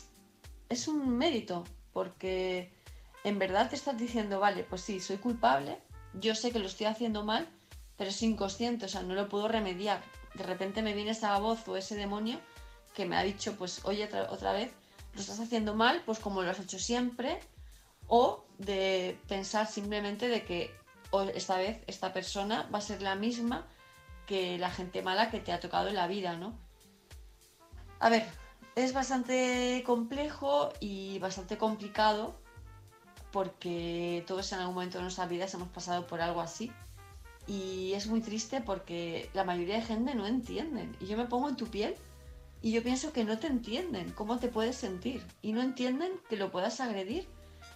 mérito, porque en verdad te estás diciendo, vale, pues sí, soy culpable, yo sé que lo estoy haciendo mal, pero es inconsciente, o sea, no lo puedo remediar. De repente me viene esa voz o ese demonio que me ha dicho, pues oye, otra vez, lo estás haciendo mal, pues como lo has hecho siempre, o de pensar simplemente de que esta vez esta persona va a ser la misma que la gente mala que te ha tocado en la vida, ¿no? A ver, es bastante complejo y bastante complicado porque todos en algún momento de nuestras vidas hemos pasado por algo así y es muy triste porque la mayoría de gente no entienden y yo me pongo en tu piel y yo pienso que no te entienden cómo te puedes sentir y no entienden que lo puedas agredir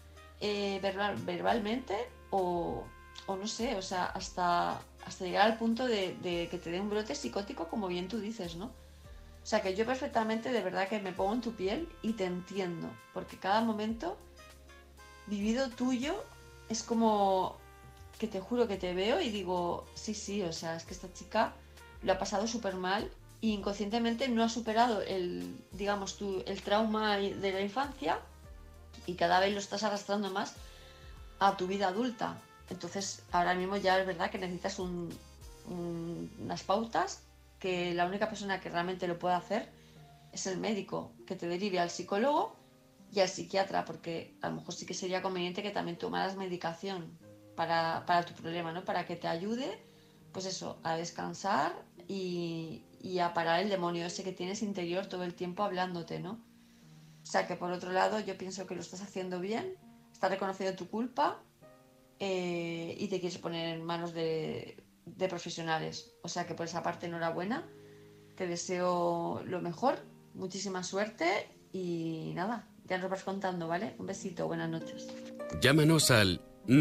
verbalmente o no sé, o sea, hasta llegar al punto de que te dé un brote psicótico, como bien tú dices, ¿no? O sea, que yo perfectamente, de verdad, que me pongo en tu piel y te entiendo, porque cada momento vivido tuyo es como que te juro que te veo y digo, sí, o sea, es que esta chica lo ha pasado súper mal y inconscientemente no ha superado el trauma de la infancia y cada vez lo estás arrastrando más a tu vida adulta. Entonces, ahora mismo ya es verdad que necesitas unas pautas que la única persona que realmente lo puede hacer es el médico, que te derive al psicólogo y al psiquiatra, porque a lo mejor sí que sería conveniente que también tomaras medicación para tu problema, ¿no? Para que te ayude, pues eso, a descansar y a parar el demonio ese que tienes interior todo el tiempo hablándote, ¿no? O sea que por otro lado yo pienso que lo estás haciendo bien, estás reconociendo tu culpa y te quieres poner en manos de profesionales. O sea que por esa parte enhorabuena, te deseo lo mejor, muchísima suerte y nada, ya nos vas contando, ¿vale? Un besito, buenas noches. Llámanos al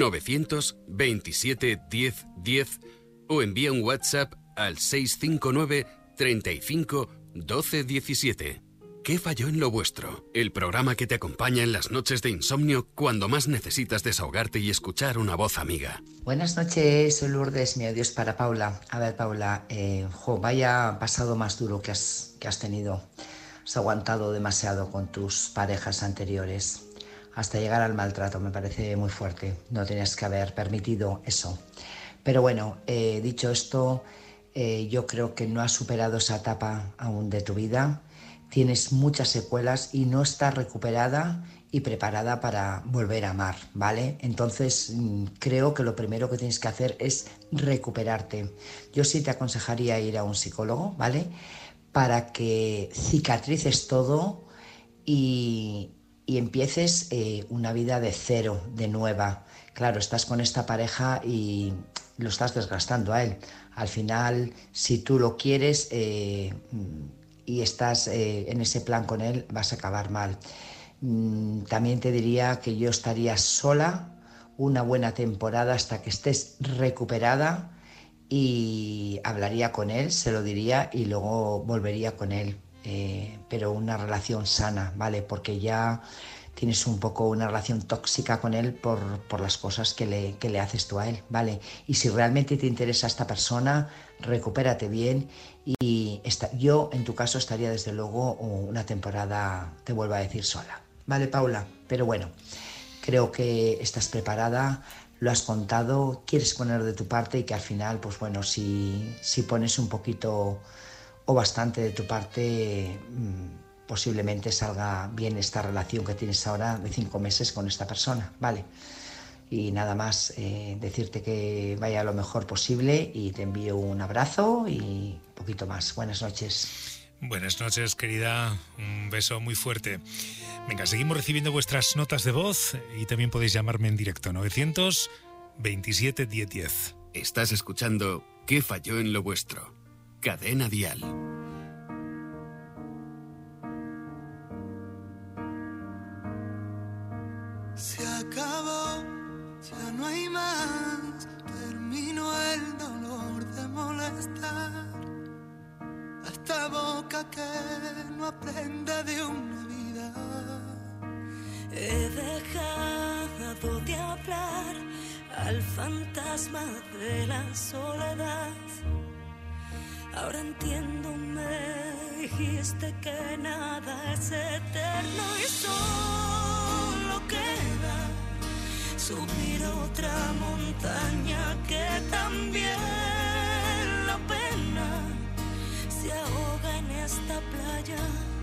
927 10 10 o envía un WhatsApp al 659 35 12 17. ¿Qué falló en lo vuestro? El programa que te acompaña en las noches de insomnio cuando más necesitas desahogarte y escuchar una voz amiga. Buenas noches, soy Lourdes, mi adiós para Paula. A ver, Paula, vaya pasado más duro que has tenido. Has aguantado demasiado con tus parejas anteriores, hasta llegar al maltrato, me parece muy fuerte. No tenías que haber permitido eso. Pero bueno, dicho esto, yo creo que no has superado esa etapa aún de tu vida. Tienes muchas secuelas y no estás recuperada y preparada para volver a amar, ¿vale? Entonces creo que lo primero que tienes que hacer es recuperarte. Yo sí te aconsejaría ir a un psicólogo, ¿vale? Para que cicatrices todo y empieces una vida de cero, de nueva. Claro, estás con esta pareja y lo estás desgastando a él. Al final, si tú lo quieres y estás en ese plan con él, vas a acabar mal. También te diría que yo estaría sola una buena temporada hasta que estés recuperada y hablaría con él, se lo diría y luego volvería con él. Pero una relación sana, ¿vale? Porque ya tienes un poco una relación tóxica con él por las cosas que le haces tú a él, ¿vale? Y si realmente te interesa esta persona, recupérate bien y yo en tu caso estaría desde luego una temporada, te vuelvo a decir, sola, ¿vale, Paula? Pero bueno, creo que estás preparada, lo has contado, quieres poner de tu parte y que al final, pues bueno, si pones un poquito o bastante de tu parte, posiblemente salga bien esta relación que tienes ahora de 5 meses con esta persona, ¿vale? Y nada más, decirte que vaya lo mejor posible y te envío un abrazo y un poquito más. Buenas noches. Buenas noches, querida. Un beso muy fuerte. Venga, seguimos recibiendo vuestras notas de voz y también podéis llamarme en directo, 927 1010. Estás escuchando ¿Qué falló en lo vuestro? Cadena Dial. Se acabó, ya no hay más. Terminó el dolor de molestar a esta boca que no aprende de una vida. He dejado de hablar al fantasma de la soledad. Ahora entiendo, me dijiste que nada es eterno y solo queda subir otra montaña que también la pena se ahoga en esta playa.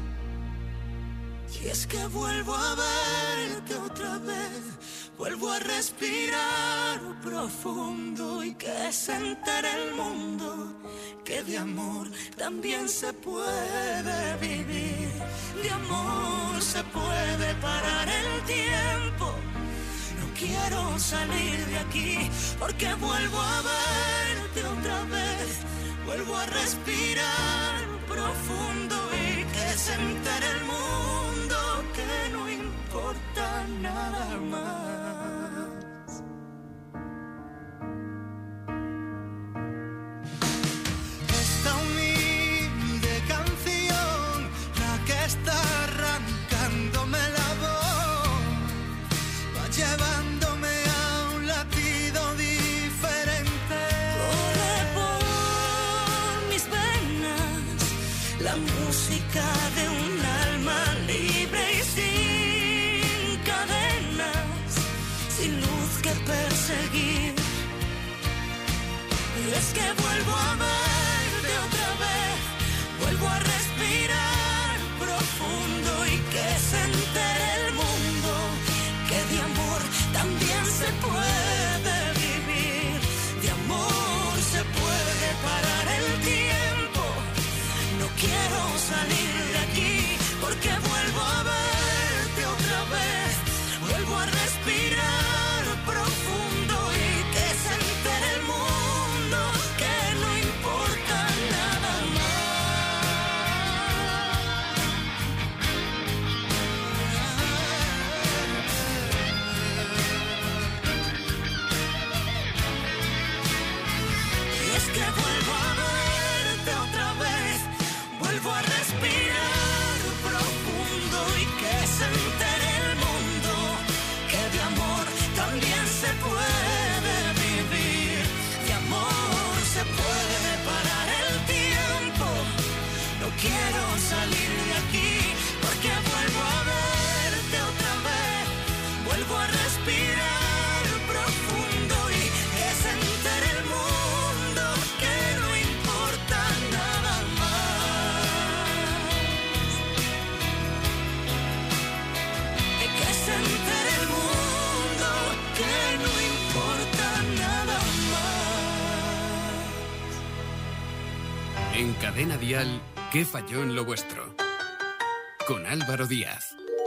Y es que vuelvo a verte otra vez, vuelvo a respirar profundo y que se entere el mundo que de amor también se puede vivir, de amor se puede parar el tiempo. No quiero salir de aquí porque vuelvo a verte otra vez, vuelvo a respirar profundo y que se entere el mundo que no importa nada más. Esta humilde canción, la que está arrancándome la voz, va llevándome a un latido diferente. Corre por mis venas la música de un alma libre y sin cadenas, sin luz que perseguir. Y es que vuelvo a verte otra vez, vuelvo a respirar profundo y que se entere el mundo que de amor también se puede vivir, de amor se puede parar el tiempo. No quiero salir de aquí porque vuelvo a verte otra vez, vuelvo a respirar profundo y que se entere el mundo que no importa nada más. Y es que vuelvo a verte otra vez, vuelvo a respirar profundo y que se entere el mundo que de amor también se puede vivir, de amor se puede parar el tiempo. No quiero salir de aquí porque vuelvo a verte otra vez, vuelvo a respirar profundo y que se entere el mundo que no importa nada más. Que se entere el mundo que no importa nada más. En Cadena Dial, ¿qué falló en lo vuestro? Con Álvaro Díaz.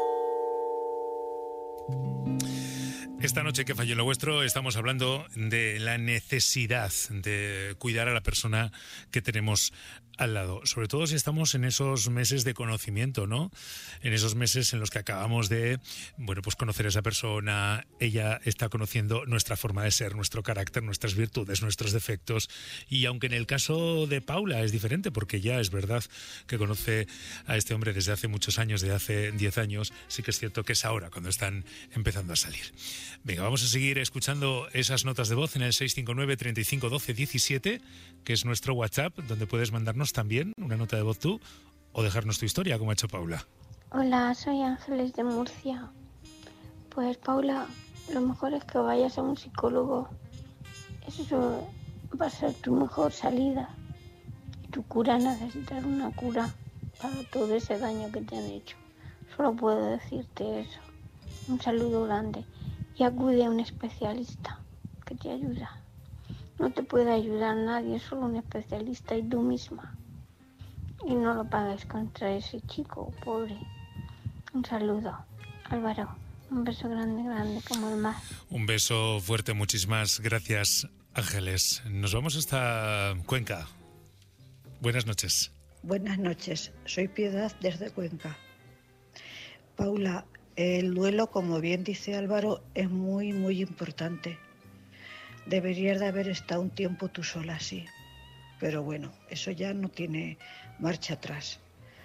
Esta noche que falló en lo vuestro estamos hablando de la necesidad de cuidar a la persona que tenemos al lado, sobre todo si estamos en esos meses de conocimiento, ¿no? En esos meses en los que acabamos de, bueno, pues conocer a esa persona, ella está conociendo nuestra forma de ser, nuestro carácter, nuestras virtudes, nuestros defectos, y aunque en el caso de Paula es diferente, porque ya es verdad que conoce a este hombre desde hace muchos años, desde hace 10 años, sí que es cierto que es ahora cuando están empezando a salir. Venga, vamos a seguir escuchando esas notas de voz en el 659 35 12 17, que es nuestro WhatsApp, donde puedes mandarnos también una nota de voz tú o dejarnos tu historia, como ha hecho Paula. Hola, soy Ángeles de Murcia. Pues Paula, lo mejor es que vayas a un psicólogo. Eso va a ser tu mejor salida. tu cura necesitas una cura para todo ese daño que te han hecho. Solo puedo decirte eso. Un saludo grande y acude a un especialista que te ayuda. No te puede ayudar nadie, solo un especialista y tú misma. Y no lo pagues contra ese chico, pobre. Un saludo, Álvaro. Un beso grande, grande como el mar. Un beso fuerte, muchísimas gracias, Ángeles. Nos vamos hasta Cuenca. Buenas noches. Buenas noches, soy Piedad desde Cuenca. Paula, el duelo, como bien dice Álvaro, es muy, muy importante. Deberías de haber estado un tiempo tú sola, sí. Pero bueno, eso ya no tiene marcha atrás.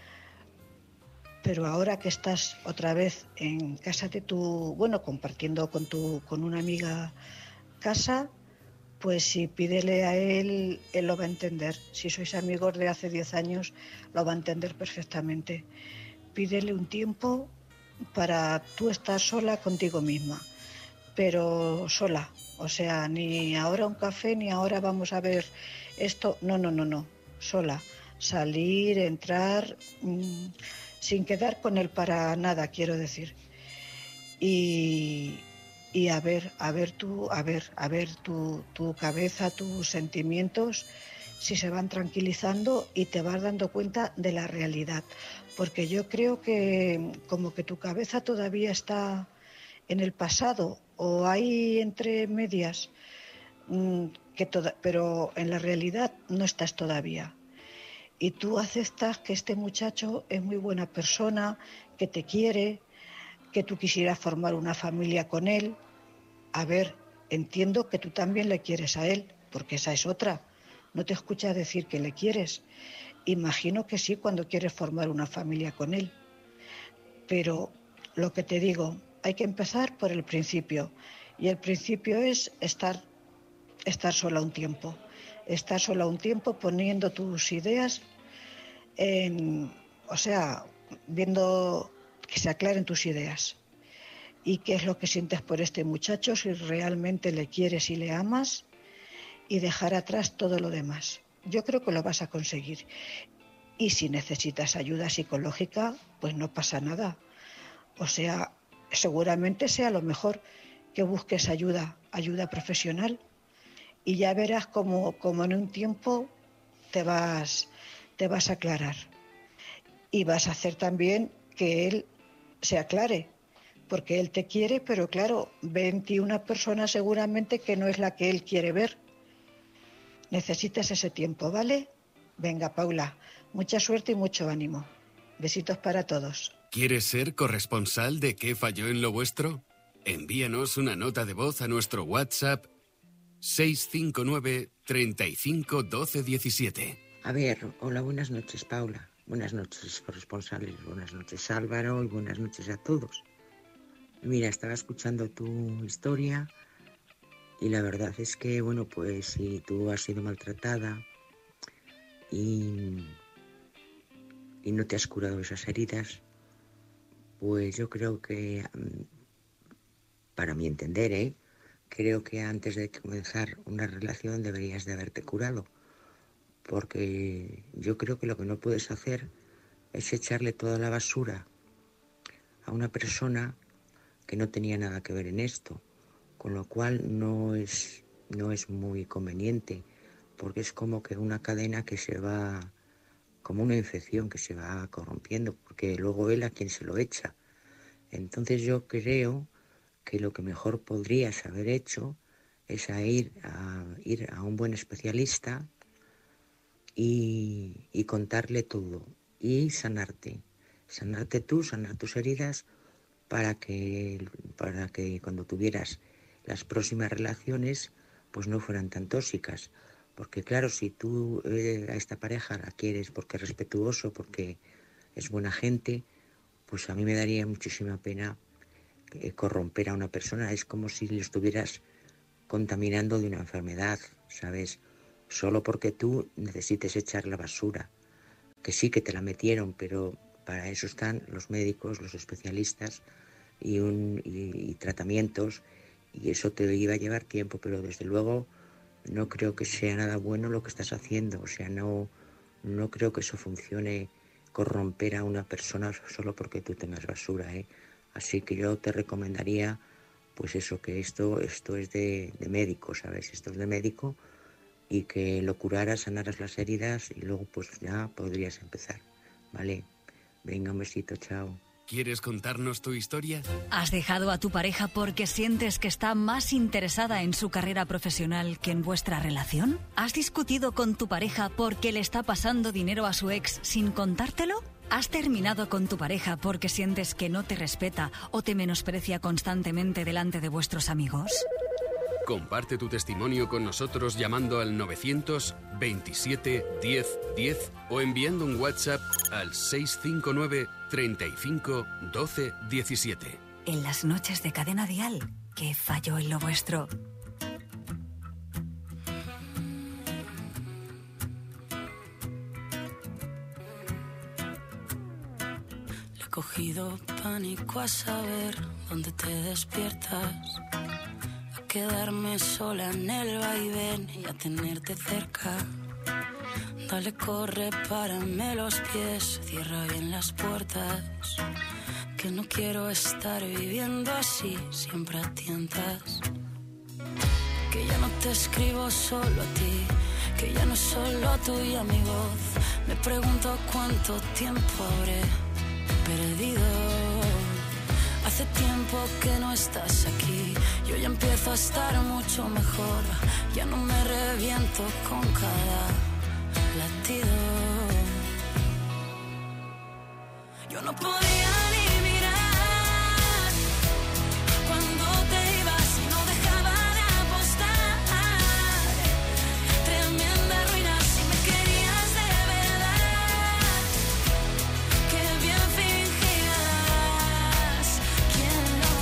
Pero ahora que estás otra vez en casa de compartiendo con una amiga casa, pues sí, pídele a él lo va a entender. Si sois amigos de hace 10 años, lo va a entender perfectamente. Pídele un tiempo para tú estar sola contigo misma, pero sola. O sea, ni ahora un café, ni ahora vamos a ver esto. No, sola. Salir, entrar... sin quedar con él para nada, quiero decir. Y a ver tu cabeza, tus sentimientos, si se van tranquilizando y te vas dando cuenta de la realidad. Porque yo creo que como que tu cabeza todavía está en el pasado o hay entre medias, pero en la realidad no estás todavía. Y tú aceptas que este muchacho es muy buena persona, que te quiere, que tú quisieras formar una familia con él. A ver, entiendo que tú también le quieres a él, porque esa es otra. No te escuchas decir que le quieres. Imagino que sí cuando quieres formar una familia con él. Pero lo que te digo, hay que empezar por el principio. Y el principio es estar sola un tiempo. Estar sola un tiempo poniendo tus ideas viendo que se aclaren tus ideas y qué es lo que sientes por este muchacho, si realmente le quieres y le amas, y dejar atrás todo lo demás. Yo creo que lo vas a conseguir. Y si necesitas ayuda psicológica, pues no pasa nada. O sea, seguramente sea lo mejor que busques ayuda profesional, y ya verás como en un tiempo te vas a aclarar. Y vas a hacer también que él se aclare, porque él te quiere, pero claro, ve en ti una persona seguramente que no es la que él quiere ver. Necesitas ese tiempo, ¿vale? Venga, Paula, mucha suerte y mucho ánimo. Besitos para todos. ¿Quieres ser corresponsal de ¿Qué falló en lo vuestro? Envíanos una nota de voz a nuestro WhatsApp 659 35 12 17. A ver, hola, buenas noches, Paula. Buenas noches, corresponsales. Buenas noches, Álvaro, y buenas noches a todos. Mira, estaba escuchando tu historia y la verdad es que, bueno, pues si tú has sido maltratada y no te has curado esas heridas, pues yo creo que, para mi entender, creo que antes de comenzar una relación deberías de haberte curado, porque yo creo que lo que no puedes hacer es echarle toda la basura a una persona que no tenía nada que ver en esto, con lo cual no es muy conveniente, porque es como que una cadena que se va, como una infección que se va corrompiendo, porque luego él a quien se lo echa. Entonces yo creo que lo que mejor podrías haber hecho es ir a un buen especialista y contarle todo y sanarte tú, sanar tus heridas para que cuando tuvieras las próximas relaciones pues no fueran tan tóxicas, porque claro, si tú a esta pareja la quieres porque es respetuoso, porque es buena gente, pues a mí me daría muchísima pena corromper a una persona. Es como si le estuvieras contaminando de una enfermedad, ¿sabes? Solo porque tú necesites echar la basura, que sí que te la metieron, pero para eso están los médicos, los especialistas y tratamientos, y eso te iba a llevar tiempo, pero desde luego no creo que sea nada bueno lo que estás haciendo. O sea, no No creo que eso funcione, corromper a una persona solo porque tú tengas basura, ¿eh? Así que yo te recomendaría, pues eso, que esto es de médico, ¿sabes? Esto es de médico, y que lo curaras, sanaras las heridas y luego pues ya podrías empezar, ¿vale? Venga, un besito, chao. ¿Quieres contarnos tu historia? ¿Has dejado a tu pareja porque sientes que está más interesada en su carrera profesional que en vuestra relación? ¿Has discutido con tu pareja porque le está pasando dinero a su ex sin contártelo? ¿Has terminado con tu pareja porque sientes que no te respeta o te menosprecia constantemente delante de vuestros amigos? Comparte tu testimonio con nosotros llamando al 927 10 10 o enviando un WhatsApp al 659 35 12 17. En las noches de Cadena Dial, ¿qué falló en lo vuestro? Le he cogido pánico a saber dónde te despiertas, a quedarme sola en el vaivén y a tenerte cerca. Dale, corre, párame los pies, cierra bien las puertas, que no quiero estar viviendo así, siempre a tientas. Que ya no te escribo solo a ti, que ya no es solo tuya mi voz. Me pregunto cuánto tiempo habré perdido. Hace tiempo que no estás aquí, yo ya empiezo a estar mucho mejor. Ya no me reviento con cada latido. Yo no podía ni mirar cuando te ibas y no dejaba de apostar. Tremenda ruina si me querías de verdad. Qué bien fingías, ¿quién lo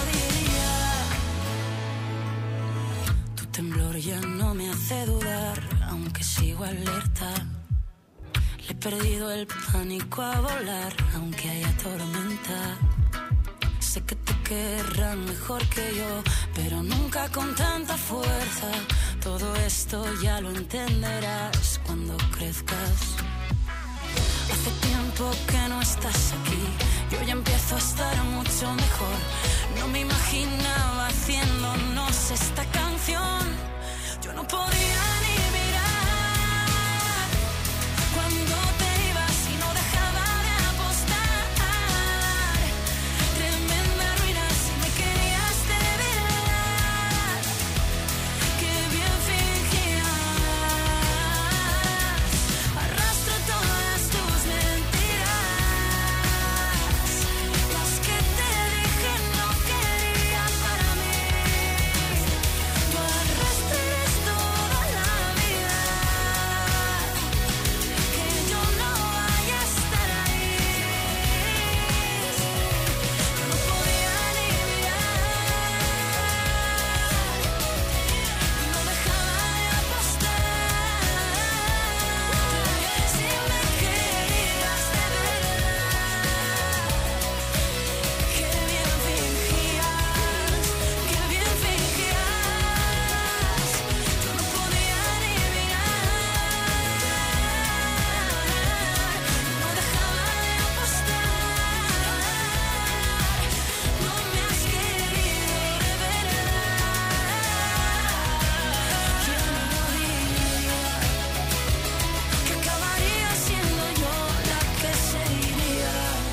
diría? Tu temblor ya no me hace dudar, aunque sigo alerta. Le he perdido el pánico a volar, aunque haya tormenta. Sé que te querrán mejor que yo, pero nunca con tanta fuerza. Todo esto ya lo entenderás cuando crezcas. Hace tiempo que no estás aquí, yo ya empiezo a estar mucho mejor. No me imaginaba haciéndonos esta canción. Yo no podía ni mirar cuando te ibas y no dejaba de apostar. Tremenda ruina si me querías de verdad. Qué bien fingías. Arrastro todas tus mentiras, las que te dije no quería para mí. Tú arrastres toda la vida, que yo no vaya a estar ahí. Yo no podía ni mirar, no dejaba de apostar. Si me querías de verdad, qué bien fingías, qué bien fingías. Yo no podía ni mirar, no dejaba de apostar. No me has querido de verdad. ¿Quién lo diría? Que acabaría siendo yo la que se iría.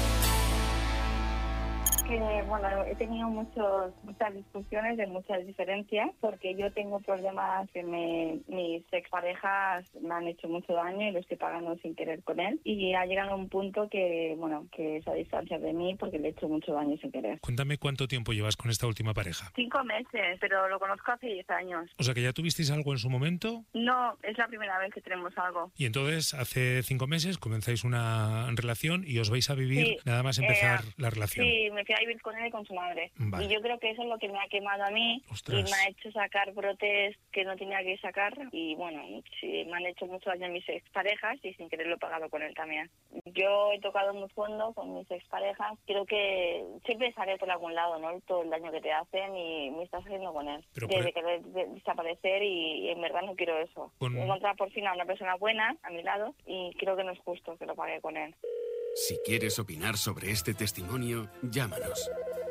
Que bueno, he tenido muchas discusiones de muchas diferencias, porque yo tengo problemas que mis exparejas me han hecho mucho daño y lo estoy pagando sin querer con él, y ha llegado a un punto que se ha distanciado de mí porque le he hecho mucho daño sin querer. Cuéntame cuánto tiempo llevas con esta última pareja. 5 meses, pero lo conozco hace 10 años. O sea que ya tuvisteis algo en su momento No, es la primera vez que tenemos algo. y entonces hace 5 meses comenzáis una relación y os vais a vivir Sí, nada más empezar la relación. Sí, me fui a vivir con con él y con su madre. Vale. Y yo creo que eso es lo que me ha quemado a mí. Ostras. Y me ha hecho sacar brotes que no tenía que sacar. Y bueno, sí, me han hecho mucho daño mis exparejas y sin querer lo he pagado con él también. Yo he tocado muy fondo con mis exparejas. Creo que siempre sale por algún lado, ¿no? Todo el daño que te hacen y me estás haciendo con él. Pero de querer desaparecer y en verdad no quiero eso. He encontrado por fin a una persona buena a mi lado y creo que no es justo que lo pague con él. Si quieres opinar sobre este testimonio, llámanos.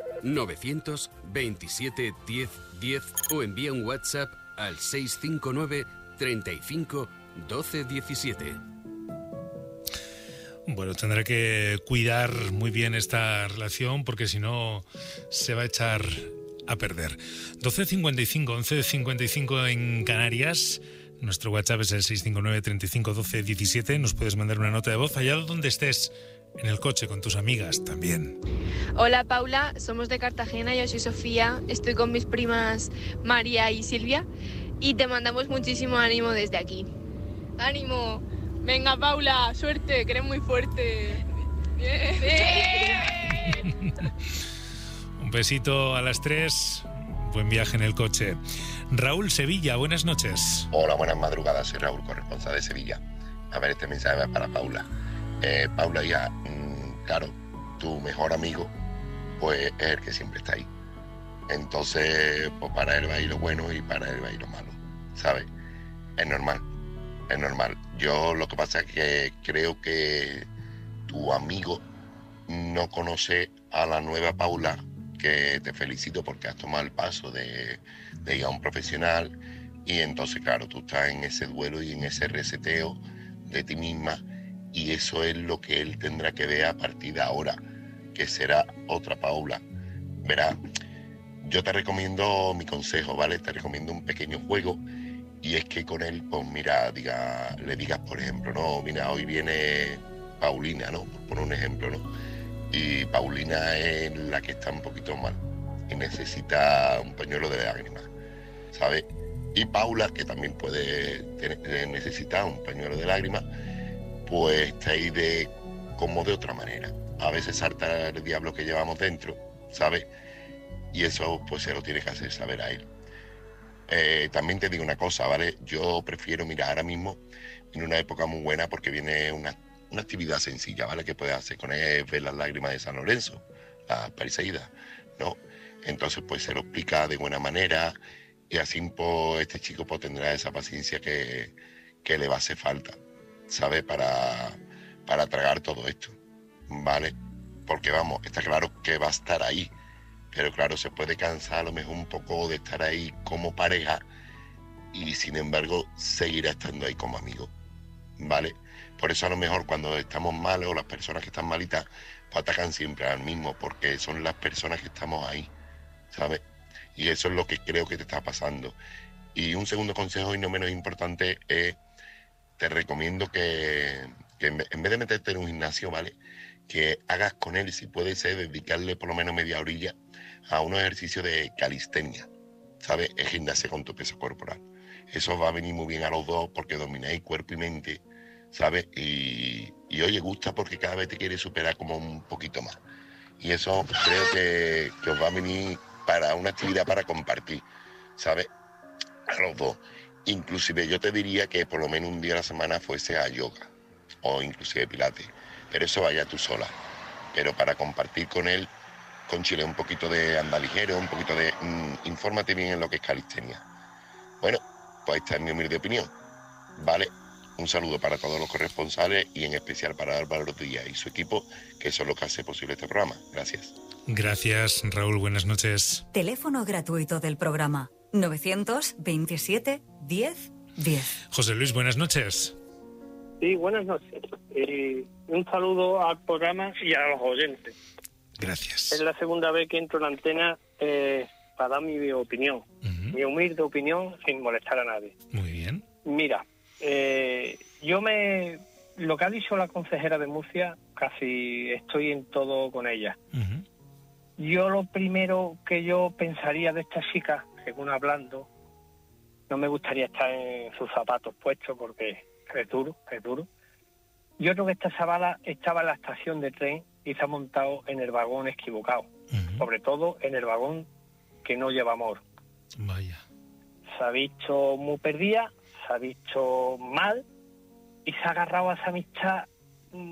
927 10 10 o envía un WhatsApp al 659 35 12 17. Bueno, tendré que cuidar muy bien esta relación porque si no se va a echar a perder. 12.55, 11.55 en Canarias. Nuestro WhatsApp es el 659 35 12 17. Nos puedes mandar una nota de voz allá donde estés, en el coche, con tus amigas también. Hola Paula, somos de Cartagena, yo soy Sofía, estoy con mis primas María y Silvia y te mandamos muchísimo ánimo desde aquí. ¡Ánimo! Venga Paula, suerte, que eres muy fuerte. ¡Bien! Un besito a las 3, buen viaje en el coche. Raúl Sevilla, buenas noches. Hola, buenas madrugadas, soy Raúl, corresponsal de Sevilla. A ver, este mensaje va para Paula. Paula, ya, claro, tu mejor amigo, pues es el que siempre está ahí. Entonces, pues para él va a ir lo bueno y para él va a ir lo malo, ¿sabes? Es normal. Yo lo que pasa es que creo que tu amigo no conoce a la nueva Paula, que te felicito porque has tomado el paso de ir a un profesional y entonces, claro, tú estás en ese duelo y en ese reseteo de ti misma y eso es lo que él tendrá que ver a partir de ahora, que será otra Paula. Verá, yo te recomiendo mi consejo, ¿vale? Te recomiendo un pequeño juego y es que con él, pues mira, le digas, por ejemplo, no, mira, hoy viene Paulina, ¿no? Por poner un ejemplo, ¿no? Y Paulina es la que está un poquito mal y necesita un pañuelo de lágrimas, ¿sabes? Y Paula, que también puede necesitar un pañuelo de lágrimas, pues está ahí como de otra manera. A veces salta el diablo que llevamos dentro, ¿sabes? Y eso pues se lo tiene que hacer saber a él. También te digo una cosa, ¿vale? Yo prefiero, mira, ahora mismo en una época muy buena porque viene una actividad sencilla, ¿vale? Que puedes hacer con él, ver las lágrimas de San Lorenzo, las Perseidas, ¿no? Entonces pues se lo explica de buena manera y así pues este chico pues tendrá esa paciencia que le va a hacer falta, ¿sabes? Para tragar todo esto, ¿vale? Porque vamos, está claro que va a estar ahí, pero claro, se puede cansar a lo mejor un poco de estar ahí como pareja y sin embargo seguirá estando ahí como amigo, ¿vale? Por eso a lo mejor cuando estamos malos, las personas que están malitas, pues atacan siempre al mismo, porque son las personas que estamos ahí, ¿sabes? Y eso es lo que creo que te está pasando. Y un segundo consejo y no menos importante es, te recomiendo que en vez de meterte en un gimnasio, ¿vale? Que hagas con él, si puede ser, dedicarle por lo menos media horilla a unos ejercicios de calistenia, ¿sabes? Es gimnasia con tu peso corporal. Eso va a venir muy bien a los dos porque domináis cuerpo y mente, ¿sabes? Y oye, gusta porque cada vez te quieres superar como un poquito más. Y eso creo que os va a venir para una actividad para compartir, ¿sabes? A los dos. Inclusive yo te diría que por lo menos un día a la semana fuese a yoga o inclusive pilates. Pero eso vaya tú sola. Pero para compartir con él, con Chile, un poquito de andar ligero, un poquito de... infórmate bien en lo que es calistenia. Bueno, pues esta es mi humilde opinión, ¿vale? Un saludo para todos los corresponsales y en especial para Álvaro Díaz y su equipo, que son los que hace posible este programa. Gracias. Gracias, Raúl. Buenas noches. Teléfono gratuito del programa 927 10 10. José Luis, buenas noches. Sí, buenas noches. Un saludo al programa y a los oyentes. Gracias. Es la segunda vez que entro en la antena para dar mi opinión, mi humilde opinión, sin molestar a nadie. Muy bien. Mira, lo que ha dicho la consejera de Murcia, casi estoy en todo con ella. Yo lo primero que yo pensaría de esta chica, según hablando, no me gustaría estar en sus zapatos puestos porque es duro. Yo creo que esta chavala estaba en la estación de tren y se ha montado en el vagón equivocado. sobre todo en el vagón que no lleva amor. Vaya. Se ha visto muy perdida, se ha visto mal y se ha agarrado a esa amistad